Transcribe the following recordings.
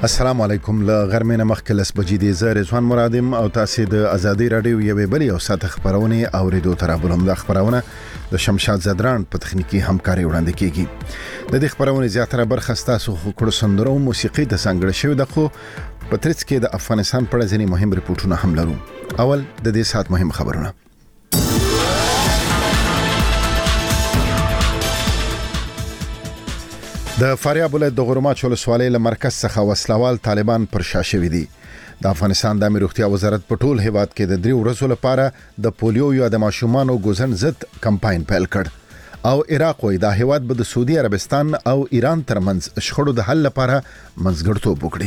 السلام علیکم. له غرمې نه مخکې لس بجې دي. زه رضوان مرادم او تاسو د ازادي رادیو یوې بلې او ساته خبرونه اوریدو تر ابلم د خبرونه د شمشاد زدران په تخنیکی همکاري وړاندې کیږي. د دې خبرونه زیاتره برخه تاسو خو کړو سندرو موسیقي د څنګه شوی د خو په ترڅ کې د افغانستان په اړه ځینې مهم ریپورتونه هم لرو. اول د دې سات مهم خبرونه. د فاریاب ولایت د غورماچ ولسوالۍ له مرکز څخه وسلوال طالبان پر شا شوي دي. د افغانستان د امنیت روغتیا وزارت په ټول هیواد کې د 3 ورځو لپاره د پولیو یا د ماشومانو ګوزن ضد کمپاین پیل کړ او عراق وای د هیواد به د سعودي عربستان او ایران ترمنځ شخړو د حل لپاره منځګړیتوب وکړي.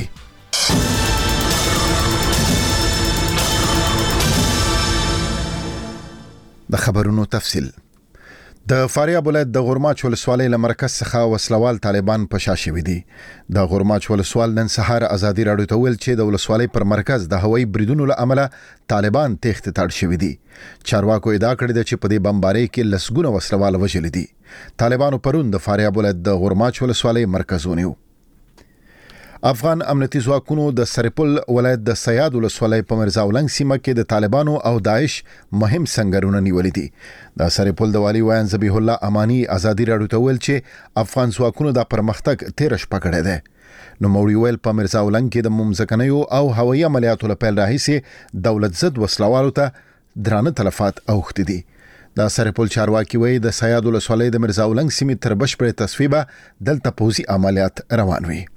د خبرونو تفصیل. د فاریاب ولایت د غورماچ ولسوالۍ له مرکز څخه وسلوال طالبان په شا شوي دي. د غورماچ ولسوال نن سهار ازادي راډیو ته ویل چې د ولسوالۍ پر مرکز د هوایي بریدونو له امله طالبان تخت تاړ شوي دي. چارواکو ادعا کړې ده چې په دې بمبارۍ کې لسګونه وسلوال وژل دي. طالبانو پرون د فاریاب ولایت د غورماچ ولسوالۍ مرکز ونیو. افغان امنیتي ځواکونو د سرپل ولایت د سیاد ولسوالۍ په مرزاولنګ سیمه کې د طالبانو او داعش مهم سنگرونه نیولې دي. د سرپل د والی وایان ذبیح الله امانی ازادي راډیو ته ویل چې افغان ځواکونو د پرمختګ تیر شپه کړی دی. نو موري ویل په مرزاولنګ کې د ممزکنیو او هوایي عملیاتو لپاره راهیسي دولت ضد وسلوالو ته درانه تلفات اوښتي دي. د سرپل چارواکي وایي د سیاد ولسوالۍ د مرزاولنګ سیمې تر بشپړې تصفیه دلته پوځي عملیات روان وي.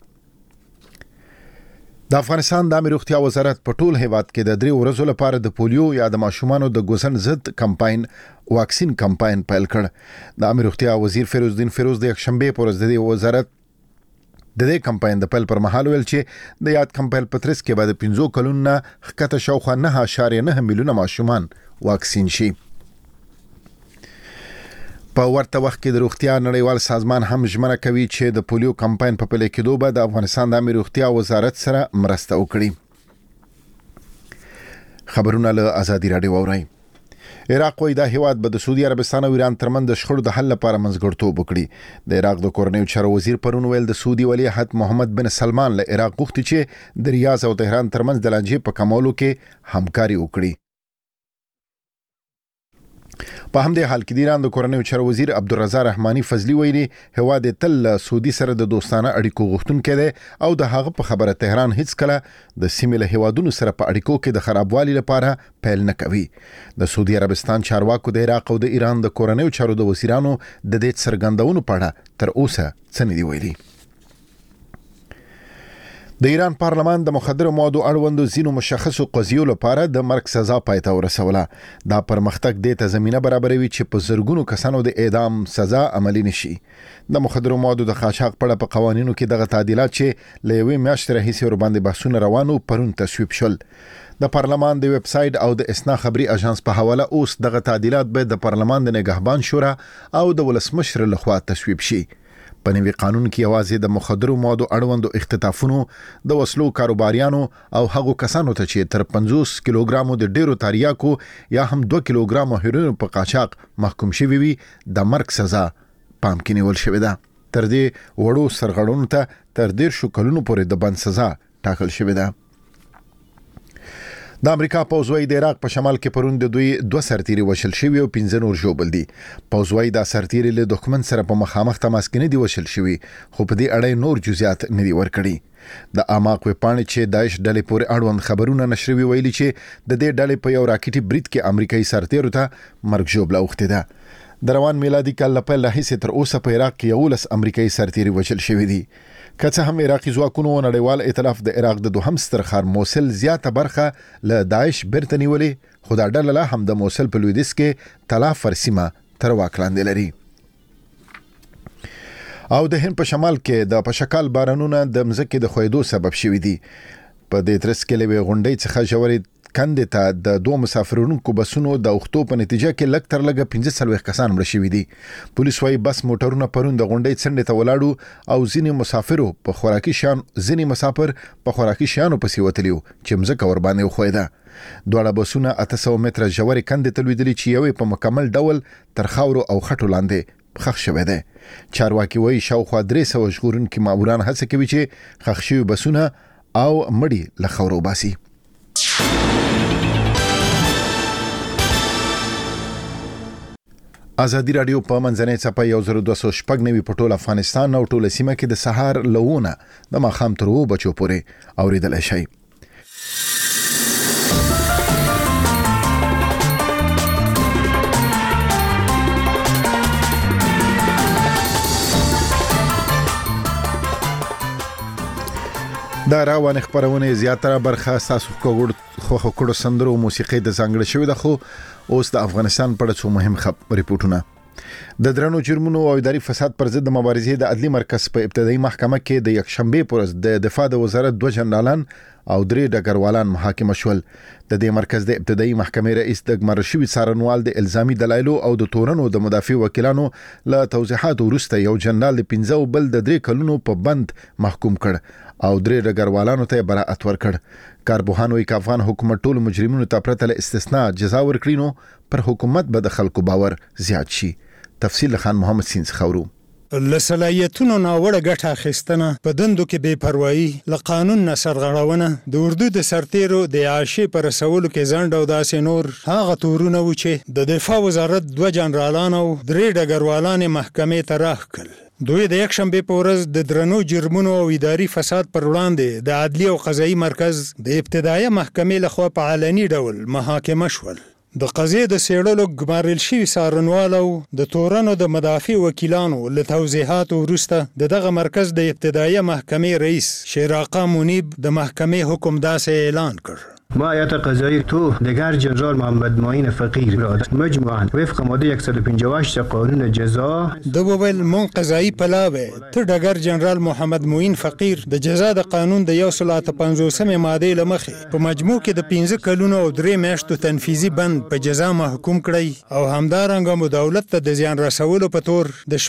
د افغانستان د امنیت روغتیا وزارت په ټول هیواد کې د 3 ورځو لپاره د پولیو یا د ماشومانو د ګوزن ضد کمپاین واکسین کمپاین پیل کړ. د امنیت روغتیا وزیر فیروز الدین فیروز د یکشنبه پر ورځ د وزارت د دې کمپاین د پیل پر مهال ویل چې د یاد کمپاین په ترڅ کې بعد 15 کلونو خکته شاوخوا 9.9 میلیونه ماشومان واکسین شي. په ورته وخت کې د روغتیا نړیوال سازمان هم ژمنه کوي چې د پولیو کمپاین په پلي کېدو به د افغانستان د امنیت روغتیا وزارت سره مرسته وکړي. خبرونه له ازادي راډیو اورئ. عراق وای د هیواد به د سعودي عربستان او ایران ترمنځ د شخړو د حل لپاره منځګړیتوب وکړي. د عراق د کورنیو چارو وزیر پرون ویل د سعودي ولیعهد محمد بن سلمان له عراق غوښتي چې د ریاض او تهران ترمنځ د لانجې په کمولو کې همکاري وکړي. په همدې حال کې د ایران د کورنیو چارو وزیر عبدالرضا رحماني فضلی ویلي هیواد تل سعودي سره د دوستانه اړیکو غوښتونکی دی او د هغه په خبره تهران هیڅ کله د سیمې له هیوادونو سره په اړیکو کې د خرابوالي لپاره پیل نه کوي. د سعودي عربستان چارواکو د عراق او د ایران د کورنیو چارو د وزیرانو د دې څرګندونو په اړه تر اوسه څه نه دی ویلي. د ایران پارلمان د مخدره موادو اړوند ځینو مشخصو قضیو لپاره د مرګ سزا پای ته ورسوله. دا پرمختګ د ته زمينه برابروي چې په زرګونو کسانو د اعدام سزا عملي نشي. د مخدره موادو د قاچاق په اړه په قوانینو کې دغه تعدیلات چې له یوې میاشتې راهیسې ور باندې بحثونه روانو پرون تصویب شول. د پارلمان د ویب سایټ او د اسنا خبري اژانس په حواله اوس دغه تعدیلات به د پارلمان د نگهبان شورا او د ولسمشر لخوا تصویب شي. په نوي قانون کې یوازې د مخدرو موادو اړوندو اختطافونو د وسلو کاروباریانو او هغو کسانو ته چې تر 50 کیلوګرامو د ډیرو تریاکو یا هم 2 کیلوګرامو هیروین په قاچاق محکوم شوی وي د مرګ سزا پام کې نیول شوې ده. تر دې وړو سرغړونو ته تر 10 کلونو پورې د بند سزا ټاکل شوې ده. د امریکا پوځوي د عراق په شمال کې پرون د دوی 2 سرتیري وشل شوی او 15 نور ژوبل دي. پوځوي د سرتیري له دښمن سره په مخامخ تماس کې نه دی وشل شوی خو په دې اړه نور جزئیات نه دی ورکړي. د اماق وپاڼې چې داعش ډلې پورې اړوند خبرونه نشروي ویلي چې د دې ډلې په یو راکټي برید کې امریکایي سرتیرو ته مرګ ژوبله اوښتې ده. د روان میلادي کال له پیل راهیسې تر اوسه په عراق کې 11 امریکایي سرتیري وشل شوی دي. که څه هم عراقي ځواکونو نړیوال ائتلاف د عراق د دوهم ستر ښار موصل زیاته برخه له داعش بیرته نیولې خو دا ډله لا هم د موصل په لویدیځ کې تلافر سیمه تر واک لاندې لري. او د هند په شمال کې د پشکال بارانونه د مځکې د خویدو سبب شوي دي. په دې ترڅ کې له غونډۍ څخه ژورې کندې ته د 2 مسافرونکو بسونو د اوختو په نتیجه کې لږ تر لږه 15 کسان مړه شوي دي. پولیس وايي بس موټرونه پرون د غونډۍ څنډې ته ولاړو او ځینې مسافر په خوراکي شیانو پسې وتلیو چې مځکه ور باندې وخویده. دواړه بسونه 800 متره ژورې کندې ته لوېدلي چې یوې په مکمل ډول تر خاورو او خټو لاندې خښ شوی دی. چارواکي وايي شاوخوا 300 ژغورونکي ماموران هڅه کوي چې خښ شوي بسونه او مړی له خاورو باسي. ازادي رادیو په منځنۍ چپه 1290 په ټول افغانستان او ټول سیمه کې د سهار لونه د ماخام تر 2 بجو پورې اوریدل شي. دا راوان خبرونه زیاتره برخه تاسو کوګړو سندرو موسیقي د ځانګړي شوی د خو اوس د افغانستان په اړه څو مهم ریپورتونه. د درنو جرمونو او اداري فساد پر ضد مبارزې د عدلي مرکز په ابتدایي محکمه کې د یکشنبه پر ورځ د دفاع د وزارت 2 جنرالان او 3 ډګروالان محاکمه شول. د دې مرکز د ابتدایي محکمې رئیس د ګمارشوي څارنوال د الزامي دلایلو او د تورنو د مدافع وکیلانو له توضیحات وروسته یو جنرال د 15 بل د 3 کلونو په بند محکوم کړ او 3 ډګروالانو ته براءت ورکړ. کارپوهانو یک افغان حکومت ټول مجرمینو ته پرته له استثناء جزا ورکړي نو پر حکومت به د خلکو باور زیات شي. تفصیل خان محمد سینز خورو. لسلایتونو ناوړه ګټه اخیستنه په دندو کې بے پروايي له قانون نه سرغړونه د اردو د سرتیرو د عاشې پر رسولو کې ځنډ او داسې نور هغه تورونه و چې د دفاع وزارت 2 جنرالان او 3 ډګروالان محکمې ته راغکل. دوی د یکشنبه په ورځ د درنو جرمونو او اداري فساد پر وړاندې د عدلي او قضایي مرکز د ابتدایي محکمې لخوا په علني ډول محاکمه شول. د قضیې د سیړلو ګمارل شوي څارنوال او د تورنو د مدافع وکیلانو له توضیحات وروسته دغه مرکز د ابتدایي محکمې رئیس شیراقا منیب د محکمې حکم داسې اعلان کړ. ما هیئت قضایی تو دگر جنرال محمد معین فقیر را مجموعاً وفق ماده 158 قانون جزا د وویل مون قضایی پلاوه ته دگر جنرال محمد معین فقیر د جزا د قانون د 155 ماده لمخې په مجموع کې د 15 کلونو او 3 میاشتو تنفیذي بند په جزا محکوم کړی او همدارنګه مو دولت ته د زیان رسولو په تور د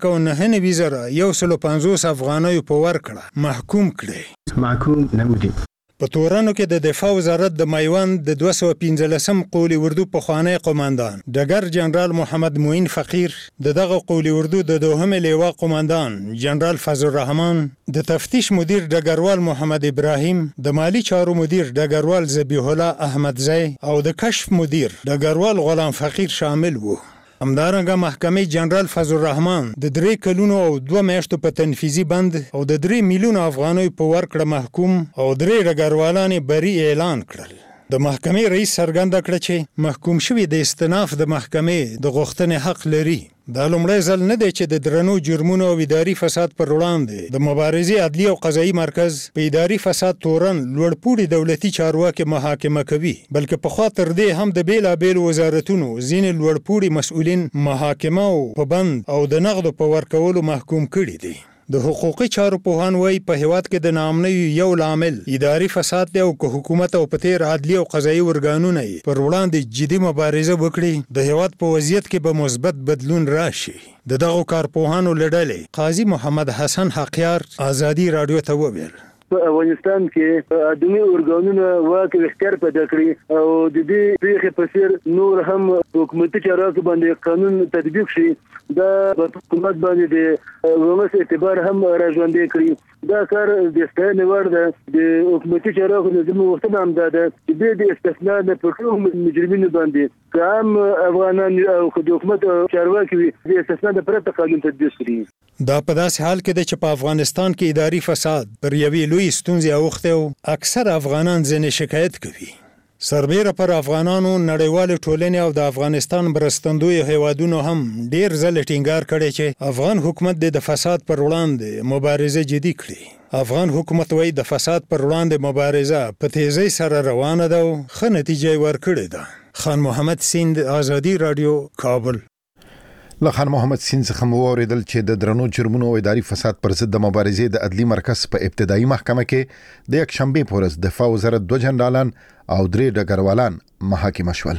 4,950 افغانیو په ورکړه محکوم کړي. محکوم نمودی. په تورانو کې د دفاع وزارت د میوند د 215 قولي اردو پخوانی قوماندان ډګر جنرال محمد معین فقیر دغه قولي اردو د 2 لیوا قوماندان جنرال فضل الرحمن د تفتیش مدیر ډګروال محمد ابراهیم د مالی چارو مدیر ډګروال ذبیح الله احمدزی او د کشف مدیر ډګروال غلام فقیر شامل وو. همدارنګه محکمې جنرال فضل الرحمن د 3 کلونو او 2 میاشتو په تنفیذي بند او د 3 میلیون افغانیو په ورکړه محکوم او 3 ډګروالان بری اعلان کړل. د محکمې رئیس څرګنده کړ چې محکوم شوی د استئناف د محکمې د غوښتنې حق لري. دا لومړی ځل نه دی چې د درنو جرمونو او اداري فساد پر وړاندې د مبارزې عدلي او قضایي مرکز په اداري فساد تورن لوړپوړي دولتي چارواکي محاکمه کوي، بلکې په خاطر دې هم د بیلابیل وزارتونو ځینې لوړپوړي مسؤلین محاکمه او په بند او د نقدو په ورکولو محکوم کړي دي. د حقوقي چارو پوهان وایي په هیواد کې د ناامنۍ یو لامل اداري فساد دی او که حکومت او په تیر عدلي او قضایي ورګانونه پر وړاندې جدي مبارزه وکړي د هیواد په وضعیت کې به مثبت بدلون راشي. دغه کارپوهانو لړلې قاضي محمد حسن حقیار ازادي رادیو ته وویل په افغانستان کې ادمي اورګانونه واک اختیار پیدا کړی او د دې پیښې په څیر نور هم حکومتي چارواکو باندې قانون تطبیق شي دا حکومت باندې د ولس اعتبار هم راځوندې کړی. دا کار د ستاینې وړ ده. د حکومتي چارواکو نظام وختونه هم ده چې د استثناء نه پر ټولو مجرمینو باندې که هم افغانان او د حکومت چارواکي وي د استثناء نه پرته قانون تطبیق کړي. دا په داسې حال کې ده چې په افغانستان کې اداري فساد پر یوې لوی ستونزې اوښتی او اکثر افغانان ځینې شکایت کوي. سربیره پر افغانانو نړیوال ټولنې او د افغانستان مرستندوی هیوادونو هم ډیر ځل ټینګار کړی چې افغان حکومت د فساد پر وړاندې مبارزه جدي کړي. افغان حکومت وایي د فساد پر وړاندې مبارزه په تیزی سره روانه ده او ښه نتیجه ورکړې ده. خان محمد سیند، آزادي رادیو، کابل. له خان محمد سیند څخه مو اوریدل چې د درنو جرمونو او اداري فساد پر ضد د مبارزې د عدلي مرکز په ابتدایي محکمه کې د یکشنبه په ورځ دفاع وزارت 2 جنرالان او 3 ډګروالان محاکمه شول.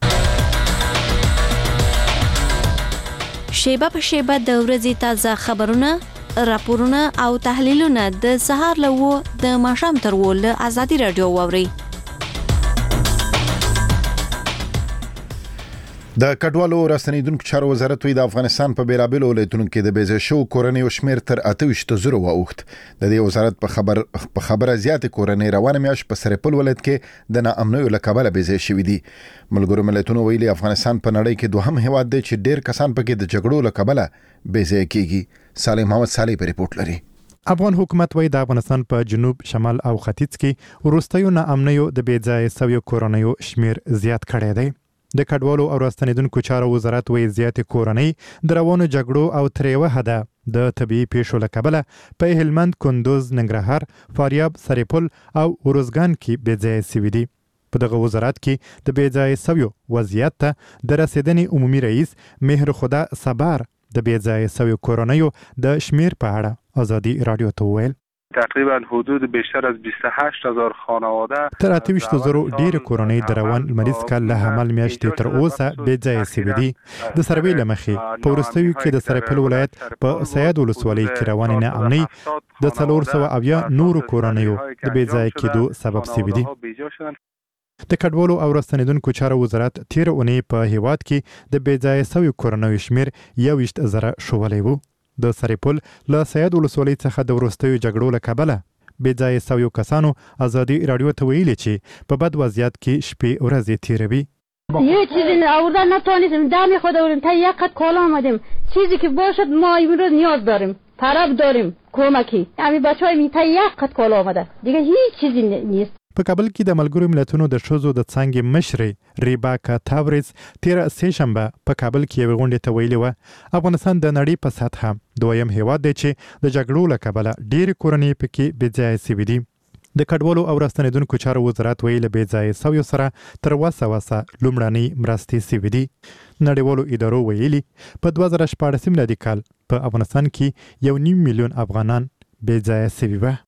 شیبه په شیبه د ورځې تازه خبرونه، راپورونه او تحلیلونه د سهار له 9 د ماښام تر 2 له آزادي رادیو واوري. د کډوالو او راستنیدونکو چارو وزارت د افغانستان په بیلابېلو ولایتونو کې د بیځای شو کورنۍ شمیر تر 28,000 واوښت. د دې وزارت په خبره زیات کورنۍ روانه میاشت په سرپل ولایت کې د ناامنیو له کبله بیځای شوي دي. ملګرو ملتونو ویلي افغانستان په نړۍ کې دوهم هیواد دی چې ډېر کسان پکې د جګړو له کبله بیځای کیږي. صالح محمد صالح په ریپورت لري. افغان حکومت وایي د افغانستان په جنوب، شمال او ختیځ کې وروستیو ناامنیو د بیځای شویو کورنیو شمیر زیات کړی دی. د کډوالو او راستنیدونکو چارو وزارت وایي زیات کورنۍ د روانو جګړو او تر یوه حده د طبیعي پیښو له کبله په هلمند، کندوز، ننګرهار، فاریاب، سرپل او ارزګان کې بیځای شوي دي. په دغه وزارت کې د بیځای شویو وضعیت ته د رسیدنې عمومي رئیس مهر خدا صبار د بیځای شویو کورنیو د شمیر په اړه ازادي رادیو ته وویل. تقریبا حدود بیشتر از 28,000 خانواده تر 28,000 ډیر کورنۍ د روان لمریز کال له حمل میاشتې تر اوسه بې ځایه شوي دي. د سروې له مخې په وروستیو کې د سرپل ولایت په سید ولسوالۍ کې روانې ناامنۍ د 470 نورو کورنیو د بې ځایه کېدو سبب شوي دي. د کډوالو او راستنیدونکو چارو وزارت تیر اونۍ په هیواد کې د بې ځایه شویو کورنیو شمیر 21,000 ښوولی و. د سرپل له سید ولسوالۍ څخه د وروستیو جګړو له کبله بې ځایه شویو کسانو ازادي رادیو ته ویلي چې په بد وضعیت کې شپې ورځې تیروي. یه چیزی آوردن نتونستیم، دم خودمون تا یک قد کالا آمدیم، چیزی که باشد ما امروز نیاز داریم، طلب داریم کمکی. همین بچه‌های می تا یک قد کالا آمده، دیگه هیچ چیزی نیست. په کابل کې د ملګرو ملتونو د ښځو د څانګې مشرې ریباکا تاوریز تیره سه شنبه په کابل کې یوې غونډې ته ویلي وه افغانستان د نړۍ په سطحه دویم هیواد دی چې د جګړو له کبله ډېرې کورنۍ پکې بې ځایه شوي دي. د کډوالو او راستنیدونکو چارو وزارت ویلي بې ځایه شویو سره تر وسه لومړنۍ مرستې شوي دي. نړیوالو ادارو ویلي په 2014 میلادي کال په افغانستان کې 1.5 میلیون افغانان بې ځایه شوي وه.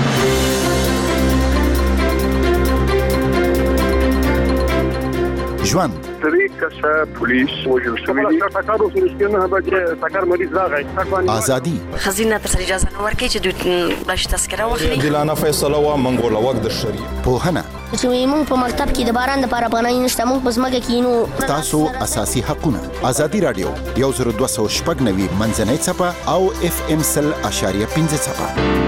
ژوند درې کسه پولیس وژل شوي دي. ټکر وشو چې نه به ټکر مریض راغی. ازادي خزینه تر اجازه نه ورکړي چې دوی بلش تذکره واخلي. عادلانه فیصله و منګول وخت د شری پوهنه چې موږ په مکتب کې د باران لپاره افغانۍ نشته، موږ په ځمکه کې نو تاسو اساسي حقونه. ازادي رادیو 10290 منځنۍ صفحه او FM 100.5 صفحه.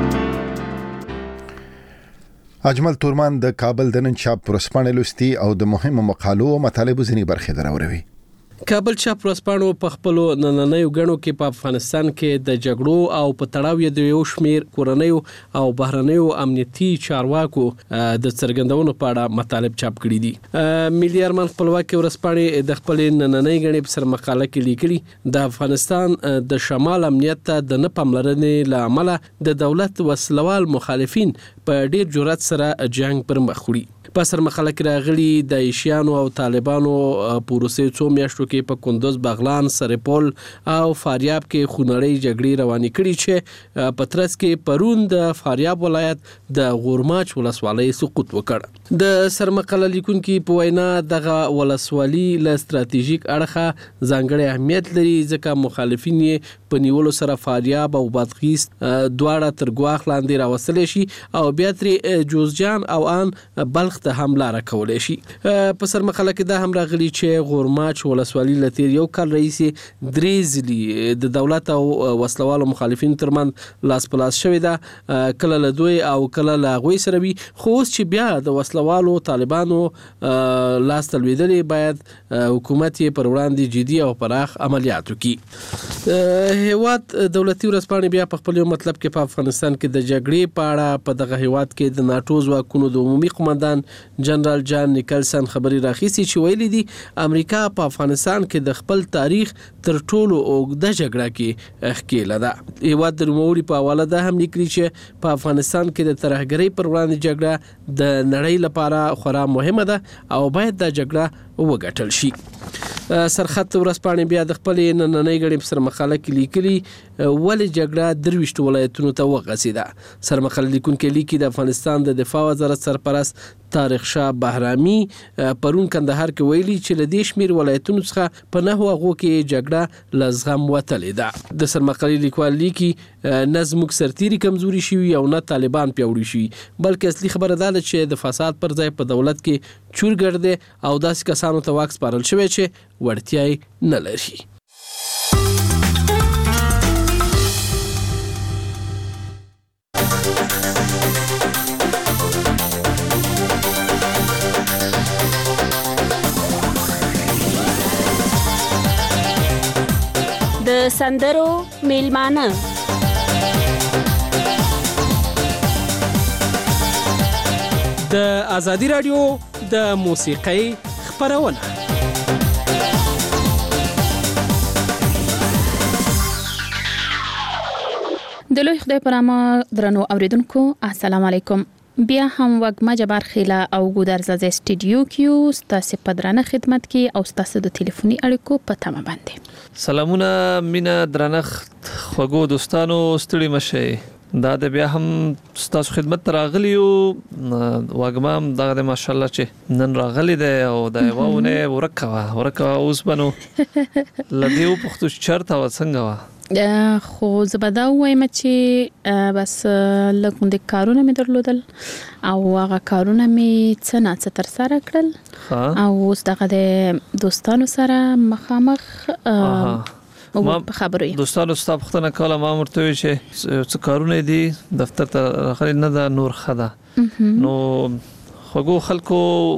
اجمل تورمان د کابل د نن چاپ ورسپانې لوستي او د مهمو مقالو او مطالبو ځینې برخې دراوروي. کابل چاپ ورسپانو په خپلو نننیو غنو کې په افغانستان کې د جګړو او په تړاو د یو شمیر کورنیو او بهرنیو امنیتي چارواکو د څرګندونو په اړه مطالب چاپ کړي دي. ملي ارمان خپلواکي ورسپانې د خپل نننۍ غنې په سر مقاله کې لیکلي د افغانستان د شمال امنیت ته د نه پاملرنې له امله د دولت وسلوال مخالفین په ډیر جرأت سره جنگ پر مخ وړي. په سر مقاله کې راغلي د ایشیانو او طالبانو پروسې څو میاشتو کې په کندوز، بغلان، سرپل او فاریاب کې خونړۍ جګړې روانې کړي چې په ترڅ کې پرون د فاریاب ولایت د غورماچ ولسوالۍ سقوط وکړ. د سر مقاله لیکونکي په وینا دغه ولسوالي له ستراتیژیک اړخه ځانګړی اهمیت لري ځکه مخالفین یې په نیولو سره فاریاب او بادغیس دواړه تر ګواښ لاندې راوستلی شي او بیا ترې جوزجان او ان بلخ ته هم لاره کولی شي. په سر مقاله کې دا هم راغلي چې غورماچ ولسوالي له تیر یو کال راهیسې درې ځلې د دولت او وسلوالو مخالفینو ترمنځ لاس په لاس شوې ده، کله له دوی او کله له هغوی سره وي. خو اوس چې بیا د وسلوالو طالبانو لاس ته لوېدلې باید حکومت یې پر وړاندې جدي او پراخ عملیات وکړي. هیواد دولتي ورځپاڼې بیا په خپل یو مطلب کې په افغانستان کې د جګړې په اړه په دغه هیواد کې د ناټو ځواکونو د عمومي قومندان جنرال جان نیکلسن خبري راخیستي چې ویلي دي امریکا په افغانستان کې د خپل تاریخ تر ټولو اوږده جګړه کې ښکېله ده. هیواد د نوموړي په حواله ده هم لیکلي چې په افغانستان کې د ترهګرۍ پر وړاندې جګړه د نړۍ لپاره خورا مهمه ده او باید دا جګړه وګټل شي. سرخط ورځپاڼې بیا د خپل نننۍ غړي په سر مقاله کې لیکلي ولې جګړه 23 ولایتونو ته وغځېده. سر مقاله لیکونکي لیکي د افغانستان د دفاع وزارت سرپرست طارق شاه بهرامي پرون کندهار کې ویلي چې له دې شمیر ولایتونو څخه په نهو هغو کې جګړه لزغم وتلې ده. د سرمقالي لیکوال لیکي نه زموږ سرتیري کمزوري شوي او نه طالبان پیاوړي شوي، بلکې اصلي خبره دا ده چې د فساد پر ځای په دولت کې چورګړ دی او داسې کسانو ته واک سپارل شوی چې وړتیا یې نه لري. د سندرو میلمانه د ازادي رادیو د موسیقۍ خپرونه. د لوی خدای په نامه درنو اوریدونکو السلام علیکم. بیا هم وګما جبار خیلا او ګودر زازه سټډیو کیو ستاسو په درنه خدمت کې او ستاسو د ټلیفوني اړیکو په تمه باندې. سلامونه مینا درنښت خوګو دوستانو ستړي مشه. دا د بیا هم ستاسو خدمت راغلیو وګما دغه ماشاءالله چې نن راغلی دی او د یوونه ورکوا اوس بنو لدیو پختو چرته وڅنګه وا خو زبدا وایم چې بس لکه د کارونه مې درلودل او هغه کارونه مې څه تر سره کړل او اوس دغه د دوستانو سره مخامخ خبرې دوستانو ستاسو پختنه کوله ما مرته چې څه کارونه دي دفتر ته راغلي نه دا نور خدا نو خوګو خلکو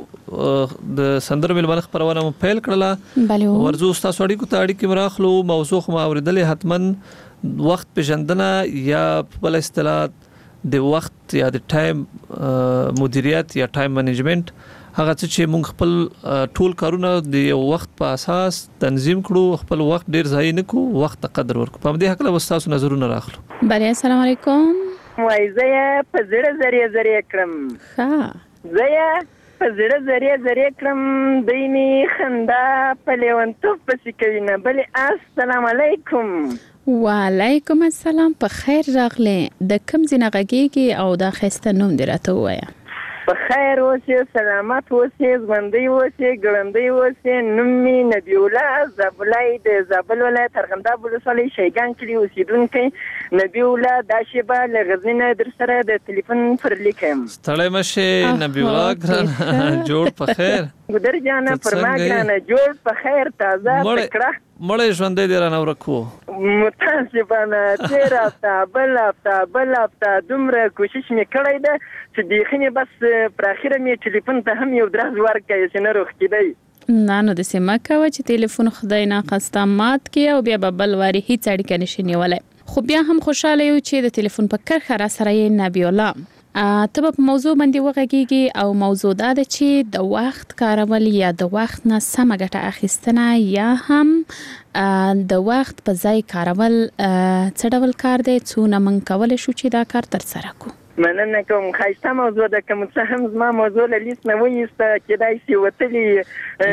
د سندرو ملمنخ پرونه مو پیل کړله ورزو تاسو اړیکو ته اړیکې مراخلو موضوع خو ما اوریدلې حتمن وخت پیژندنه یا بل اصطلاح د وخت یا د ټایم مدیریت یا ټایم منیجمنت هغه چې موږ خپل ټول کارونه د وخت په اساس تنظیم کړو خپل وخت ډیر ضایع نه کو وخت قدر ورکو په دې حق له تاسو نظرونه راخلو. بله السلام علیکم. وای زه په زړه زری کړم زه په زړه زری کړم دیني خندا په لیونتوب پسې کوي نه بلې السلام علیکم. وعلیکم السلام. په خیر راغله. د کوم ځای نه غږیږي او دا خسته نوم دی راته وایا؟ په خیر اوسې سلامت اوسې ژوندۍ اوسې ګړندۍ اوسې. نوم مې نبی الله زابلای د زابل ولایت ارغنداب ولسوالۍ شیګان کلي اوسېدونکی نبی الله دا شیبه له غزني نه در سره د ټلیفون پر لیکم. ستړی مشه نبی الله ګران جوړ په خیر ګودر جانه پرما ګرانه جوړ په خیر تازه فکره مړې ژوندۍ دی رانه ورکو متاسفانه تیر بل هفته دومره کوشش مې کړی ده چې دیخنې بس پر اخره مې ټلیفون ته هم یو درز ورکړی چې نه روغ کېدی نه نو د سیمه کوه چې ټلیفون خدای نه خسته مات کې او بیا بل واری هیڅ اړیکه نشي نیولای. خو بیا هم خوشاله یو چې د ټلیفون په کرخه را سره یې نبی الله ته په موضوع باندې وغږیږي او موضوع دا ده چې د وخت کارول یا د وخت نه سمه ګټه اخیستنه یا هم د وخت په ځای کارول څه ډول کار دی څونه موږ کولی شو چې دا کار تر سره کړو. مننه کوم ښایسته موضوع ده که څه هم زما موضوع له لیست نه وایسته کېدای شي وتلي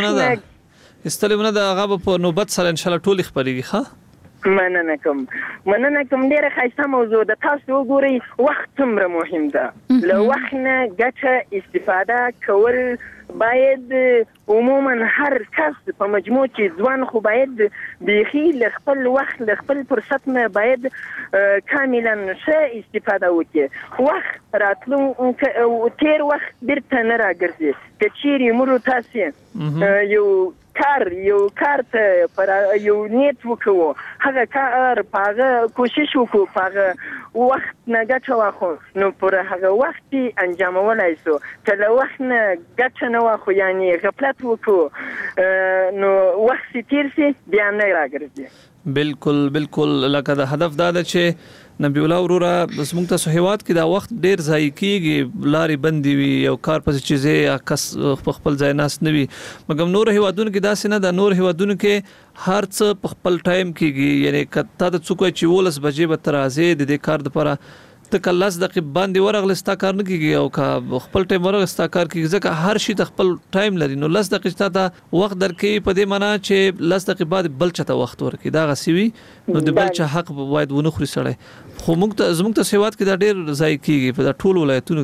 استلمونه د هغه په نوبت سره انشاءالله ټول خبرېږي ښه. مننه کوم ډیره ښایسته موضوع ده. تاسو وګورئ وخت څومره مهم ده. له وخت نه ګټه استفاده کول باید عموما هر کس په مجموع کې ځوان خو باید بیخي له خپل وخت له خپل فرصت نه باید کاملا ښه استفاده وکړي. وخت راتلو تیر وخت بیرته نه راګرځي. که چیرې مرو تاسې یو کار ته پر یو نیت وکړو هغه کار پاغه کوشش وکړو پاغه وخت نه ګټه واخلو نو پر هغه وخت انجامولای شو. که له وخت نه ګټه نه واخلو یعنی غفلت وکړو نو وخت تیر شي بیا نه راګرځي. بالکل لکه د هدف دا ده چې نبی الله وروره زموږ ته هیواد کې دا وخت ډیر ضایع کیږي لارې بندي وي او کار پسې چیزې کس خپل ځای ناس نه وي مګر نور هیوادونو کې داسې نه ده. نور هیوادونو کې هر څه په خپل ټایم کېږي یعنی کته د څوک چې 12 بجې به تر ازې د دې کار لپاره ته کله 10 دقیقې باندې ورغلستا کار نه کیږي او کا خپل ټایم ورغلستا کار کیږي ځکه هر شي د خپل ټایم لري. نو 10 دقیقې ته وخت درکې په دې معنی چې 10 دقیقې بعد بل چاته وخت ورکې دا غسیوي نو د بل چا حق باید ونه خوري سړی. خو موږ ته زموږ ته سیوات کې دا ډیر ځای کیږي په ټول ولایتونو کې.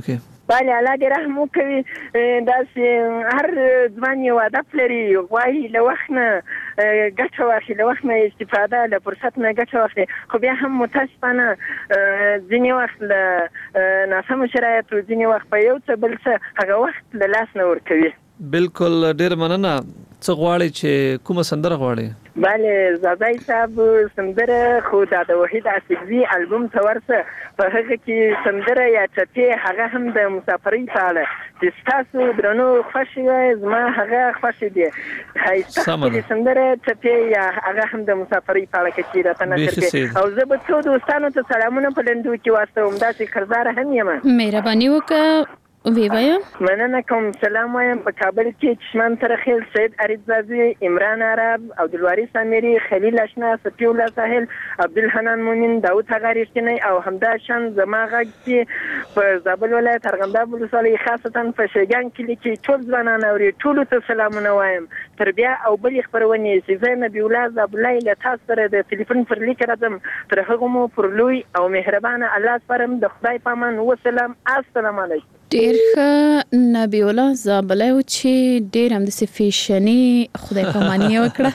بله الله دې رحم وکړي داسې هر ځوان یو هدف لري غواړي له وخت نه ګټه واخلي له وخت نه استفاده له فرصت نه ګټه واخلي خو بیا هم متاسفانه ځینې وخت له ناسمو شرایطو ځینې وخت په یو څه بل څه هغه وخت له لاس نه ورکوي بالکل ډېر مننه څه غواړي چې کومه سندره غواړي بله زادای صاحب سندره خو د وحید اصلي البوم څورسه په هغه کې سندره یا چټي هغه هم د مسافرۍ په اړه چې تاسو درنو خوشي زما هغه خوشي دي هیڅ سندره چټي یا هغه هم د مسافرۍ په اړه کې راته نشر او زه به ټول دوستانو ته سلامونه په لندو کې واستوم دا چې کردار هم یم مهرباني وکړه وی وایم مننه کوم سلام وایم په کابل کې چشمان ترخیل سید عریضزادی عمران عرب عبدالوارث امیری خلیل اشنا صفی الله ساحل عبدالحنان مومن داوود هغاریشتنی او همدا شان زما غږ چې په زابل ولایت ارغنداب ولسوالۍ خاصتا په شیګان کلي کې ټول ځوانان اوري ټولو ته سلامونه وایم تر بیا او بلې خپرونې چې زه نبی الله زابلای له تاسو سره د ټلیفون پر لیک راځم تر هغه مو پر لوی او مهربانه الله سپارم د خدای پامان وسلام السلام علیکم ډیر ښه نبی الله زابلای و چې ډیر هم د فیشنی خدای پامانی وکړه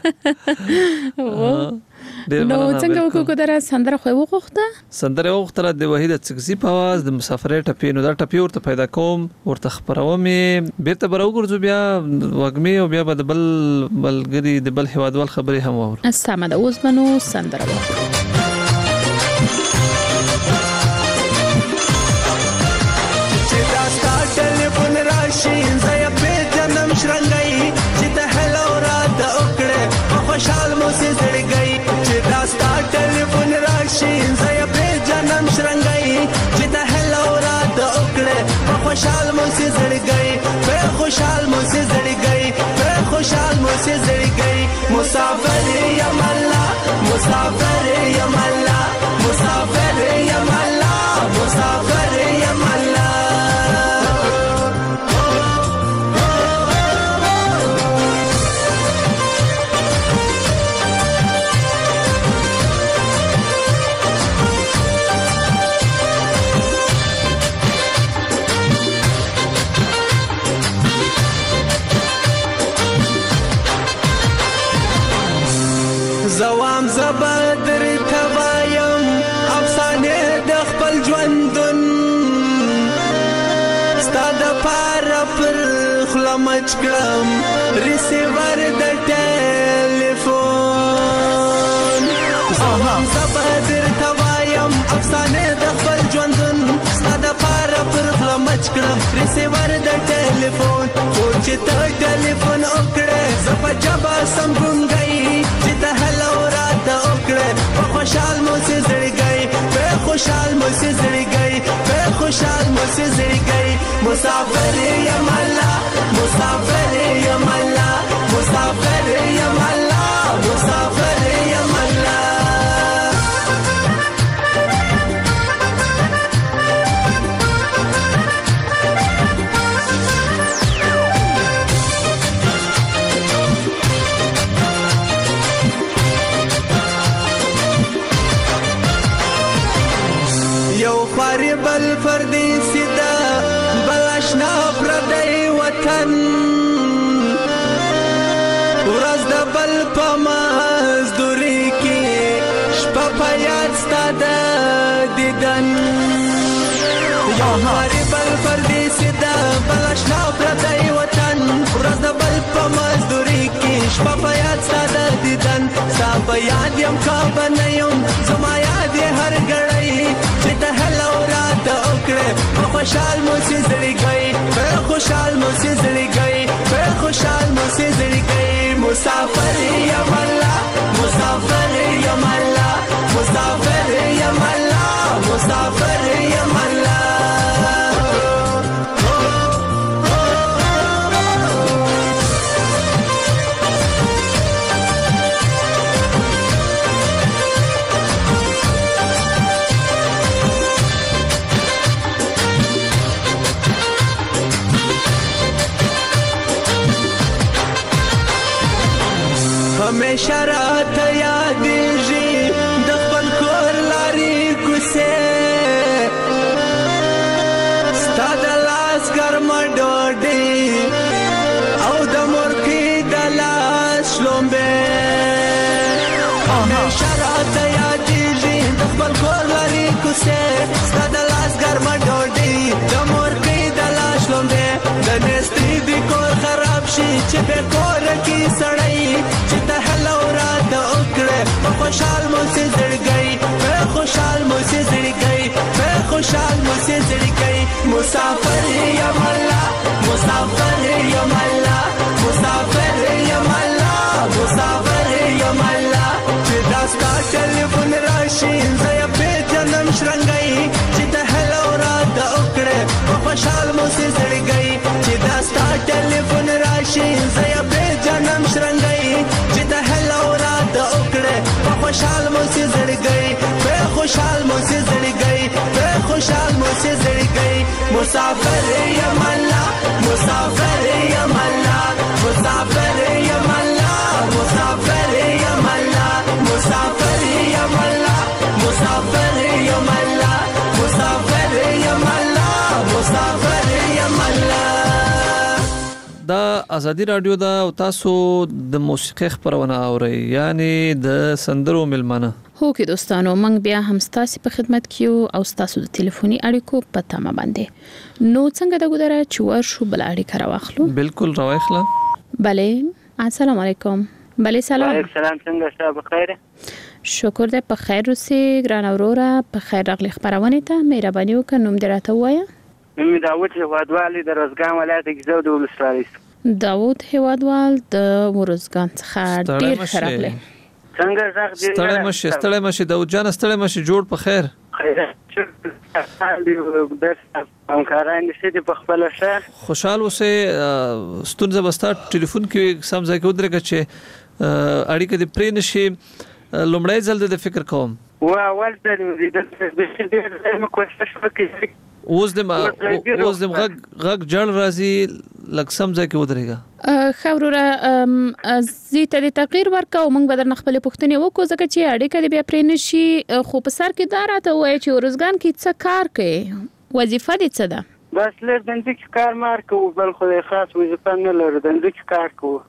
نو څنګه وکړو دا سندره خو وغوښته سندره وغوښته د وحید اصلي په आवाज د مسافرۍ ټپې نو دا ټپې ورته پیدا کوم ورته خبروم بیرته براوګرځو بیا وګمې او بیا د بلګری د بل هوادوال خبرې هم وور سمه ده اوس بنو سندره شین زیا په جنم شرنګي چې ته هلو را د اوکړه خوشحال مو سي زړګي چې دا ستا ټلیفون راشین زیا په جنم شرنګي چې ته هلو را د اوکړه خوشحال مو سي زړګي په خوشحال مو سي زړګي په خوشحال مو سي زړګي مسافر یم الله مسافر یم الله مسافر یم الله مسافر یم الله زوام زبدر توایم افسانه د خپل ژوندون ستاد پار پر خلمچ کړم ریسیور د ټلیفون زوام زبدر توایم افسانه د خپل ژوندون ستاد پار پر خلمچ کړم ریسیور د ټلیفون او چې ته ټلیفون وکړې زپا جبا سم ګونګي چې ته هلو را ته وکړې په خوشحال مو سي زړګي په خوشحال مو سي زړګي په خوشحال مو سي زړګي مسافر یم الله مسافر یم الله مسافر یم الله مسافر یم الله بل پردیسی دا بل اشنا پردی وطن ورځ د بل په مزدوري کې شپه په یاد ستا د دیدن یو هاري بل پردیسی دا بل اشنا پردی وطن ورځ د بل په مزدوري کې شپه په یاد ستا د دیدن ستا په یاد یم کعبه نه یم زما یاد یې هر ګړی چې ته هلو را ته وکړې په خوشحال مو سي زړګي په خوشحال مو سي زړګي په خوشحال مو سي زړګي مسافر یم الله مسافر یم الله مسافر یم الله مسافر یم الله همیشه راته یادېږي د خپل کور لارې کوڅې ستا د همیشه راته یادېږي د خپل کور لرې کوڅې ستا د لاس ګرمه ډوډۍ د مورکۍ د لاس لومبې د نېستۍ د کور خراب شي چې بې کوره کې سړی چې ته هله راته وکړې په خوشحال مو سي زړګی په خوشحال مو سي زړګی په خوشحال مو سي زړګی مسافر یم الله مسافر یم الله مسافر یم الله مسافر یم الله چې دا ستا ټلیفون راشي زه یې پېژنم شرنګی چې ته هله راته وکړې په خوشحال مو سي زړګی چې دا ستا ټلیفون راشي زه یې پېژنم شرنګی چې ته هله راته وکړې په خوشحال مو سي زړګی په خوشحال مو سي زړګی په خوشحال مو سي زړګی مسافر یم الله مسافر یم الله مسافر یم الله مسافر یم الله مسافر یم الله مسافر یم الله مسافر یم الله مسافر یم الله. دا ازادي رادیو دا او تاسو د موسیقي خبرونه اورئ یعنی د سندرو ملمانه. هو کې دوستانو موږ بیا هم ستاسو په خدمت کې او تاسو د ټلیفوني اړیکو په تمه باندې نو څنګه د ګودره چور شو بل اړیکه راوخلو. بالکل راوخله. بله السلام علیکم. بله سلام. وعلیکم السلام. څنګه تاسو بخیر؟ شکر دې په خیر اوسې ګران اورورا په خیر راغلی خبرونه ته مهرباني وکړه نوم دې راته ووایه. نوم داوود هوادوالي د روزګان ولایت ګیزو د ولسوالۍ. داوود هوادوال د ورزګان څخه ډیر خرابله. څنګه زغ دې ستړی مشه داوود جان ستړی مشه جوړ په خیر. خوشحال اوسې ستونزه بستا ټلیفون کې سم ځای کې ودرېږه چې اړیکه دې پرې نشي لومړی ځل د فکر کوم اول ځل دې کوشش وکړي اوس دې غږ جړ راځي لکه سم ځای کې ودرېږه. خبره زی ته د تغییر ورکاو موږ به درنه خپل پوښتنه وکړو ځکه چې اړیکه دې بیا پرې نشي خو په سر کې دا راته وایي چې ورزګان کې څه کار کوي وظیفه دې څه ده؟ بس له دندې کې کار مار کوو بل خو خاص وظیفه نه لرو دندې کې کار کوو.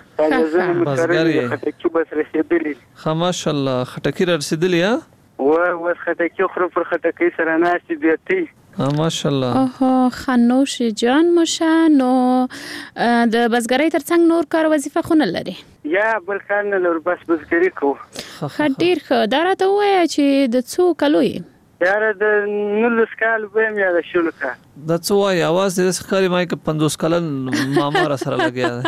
خټکی بس رسیدلی. ماشاءالله خټکی رسیدلی ها؟ و خټکی خو پر خټکی سره ناشې دیتی. ماشاءالله. خنوش جان مشه نو د بزګرۍ ترڅنګ نور کار وظیفه خو نه لري؟ یا بل کار نه لرو بس بزګري کوو. ډیر ښه دا راته ووایه چې د څو کالو یې؟ یاره د 19 کال ویم یا د 16 کال. دا څه وایي اواز دې ښکاري ما کې 50 کلن ماما را سره لګیا ده.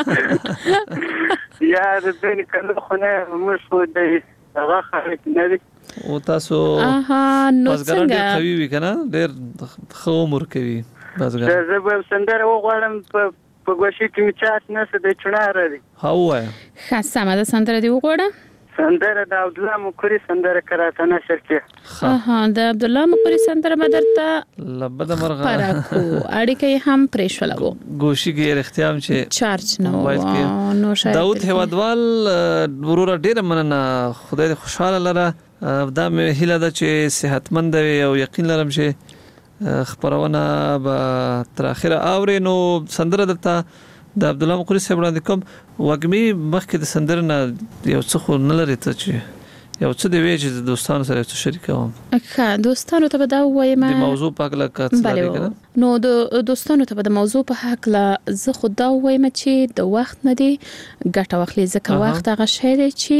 یا د دې کله خو نه موږ خو د هغه خلک نه دي او تاسو بزګران ډېر قوي وي کنه ډېر ښه عمر کوي بزګر. زه به سندره وغواړم په ګوشي کې می چات نه څه د چنار دی. ها وایي ښه سمه ده سندره دی وغواړه. سندره د عبدالله مقری سندره کراته نشر کې. د عبدالله مقری سندره مدرته لبد مرغه پراکو اړیکه هم پرېښولو ګوشي کې اختیام چې چارج نو شاید داوود هوادوال ورور ډیر مننه خدای دې خوشاله لره دا مې هیله ده چې صحتمند او یقین لرم چې خبرونه به تر اخره اوري. نو سندره درته د عبدالله مقری صاحب وړاندې کوم وګمي مخکې د سندره نه یو څه خو نه لري ته چې یو څه دی وی چې د دوستانو سره څه شریکوم. ښه دوستانو ته به دا ووایم د موضوع په اړه څه لري کنه نو د دوستانو ته به د موضوع په اړه زه خو دا ووایم چې د وخت نه دی ګټه واخلي ځکه وخت هغه شی دی چې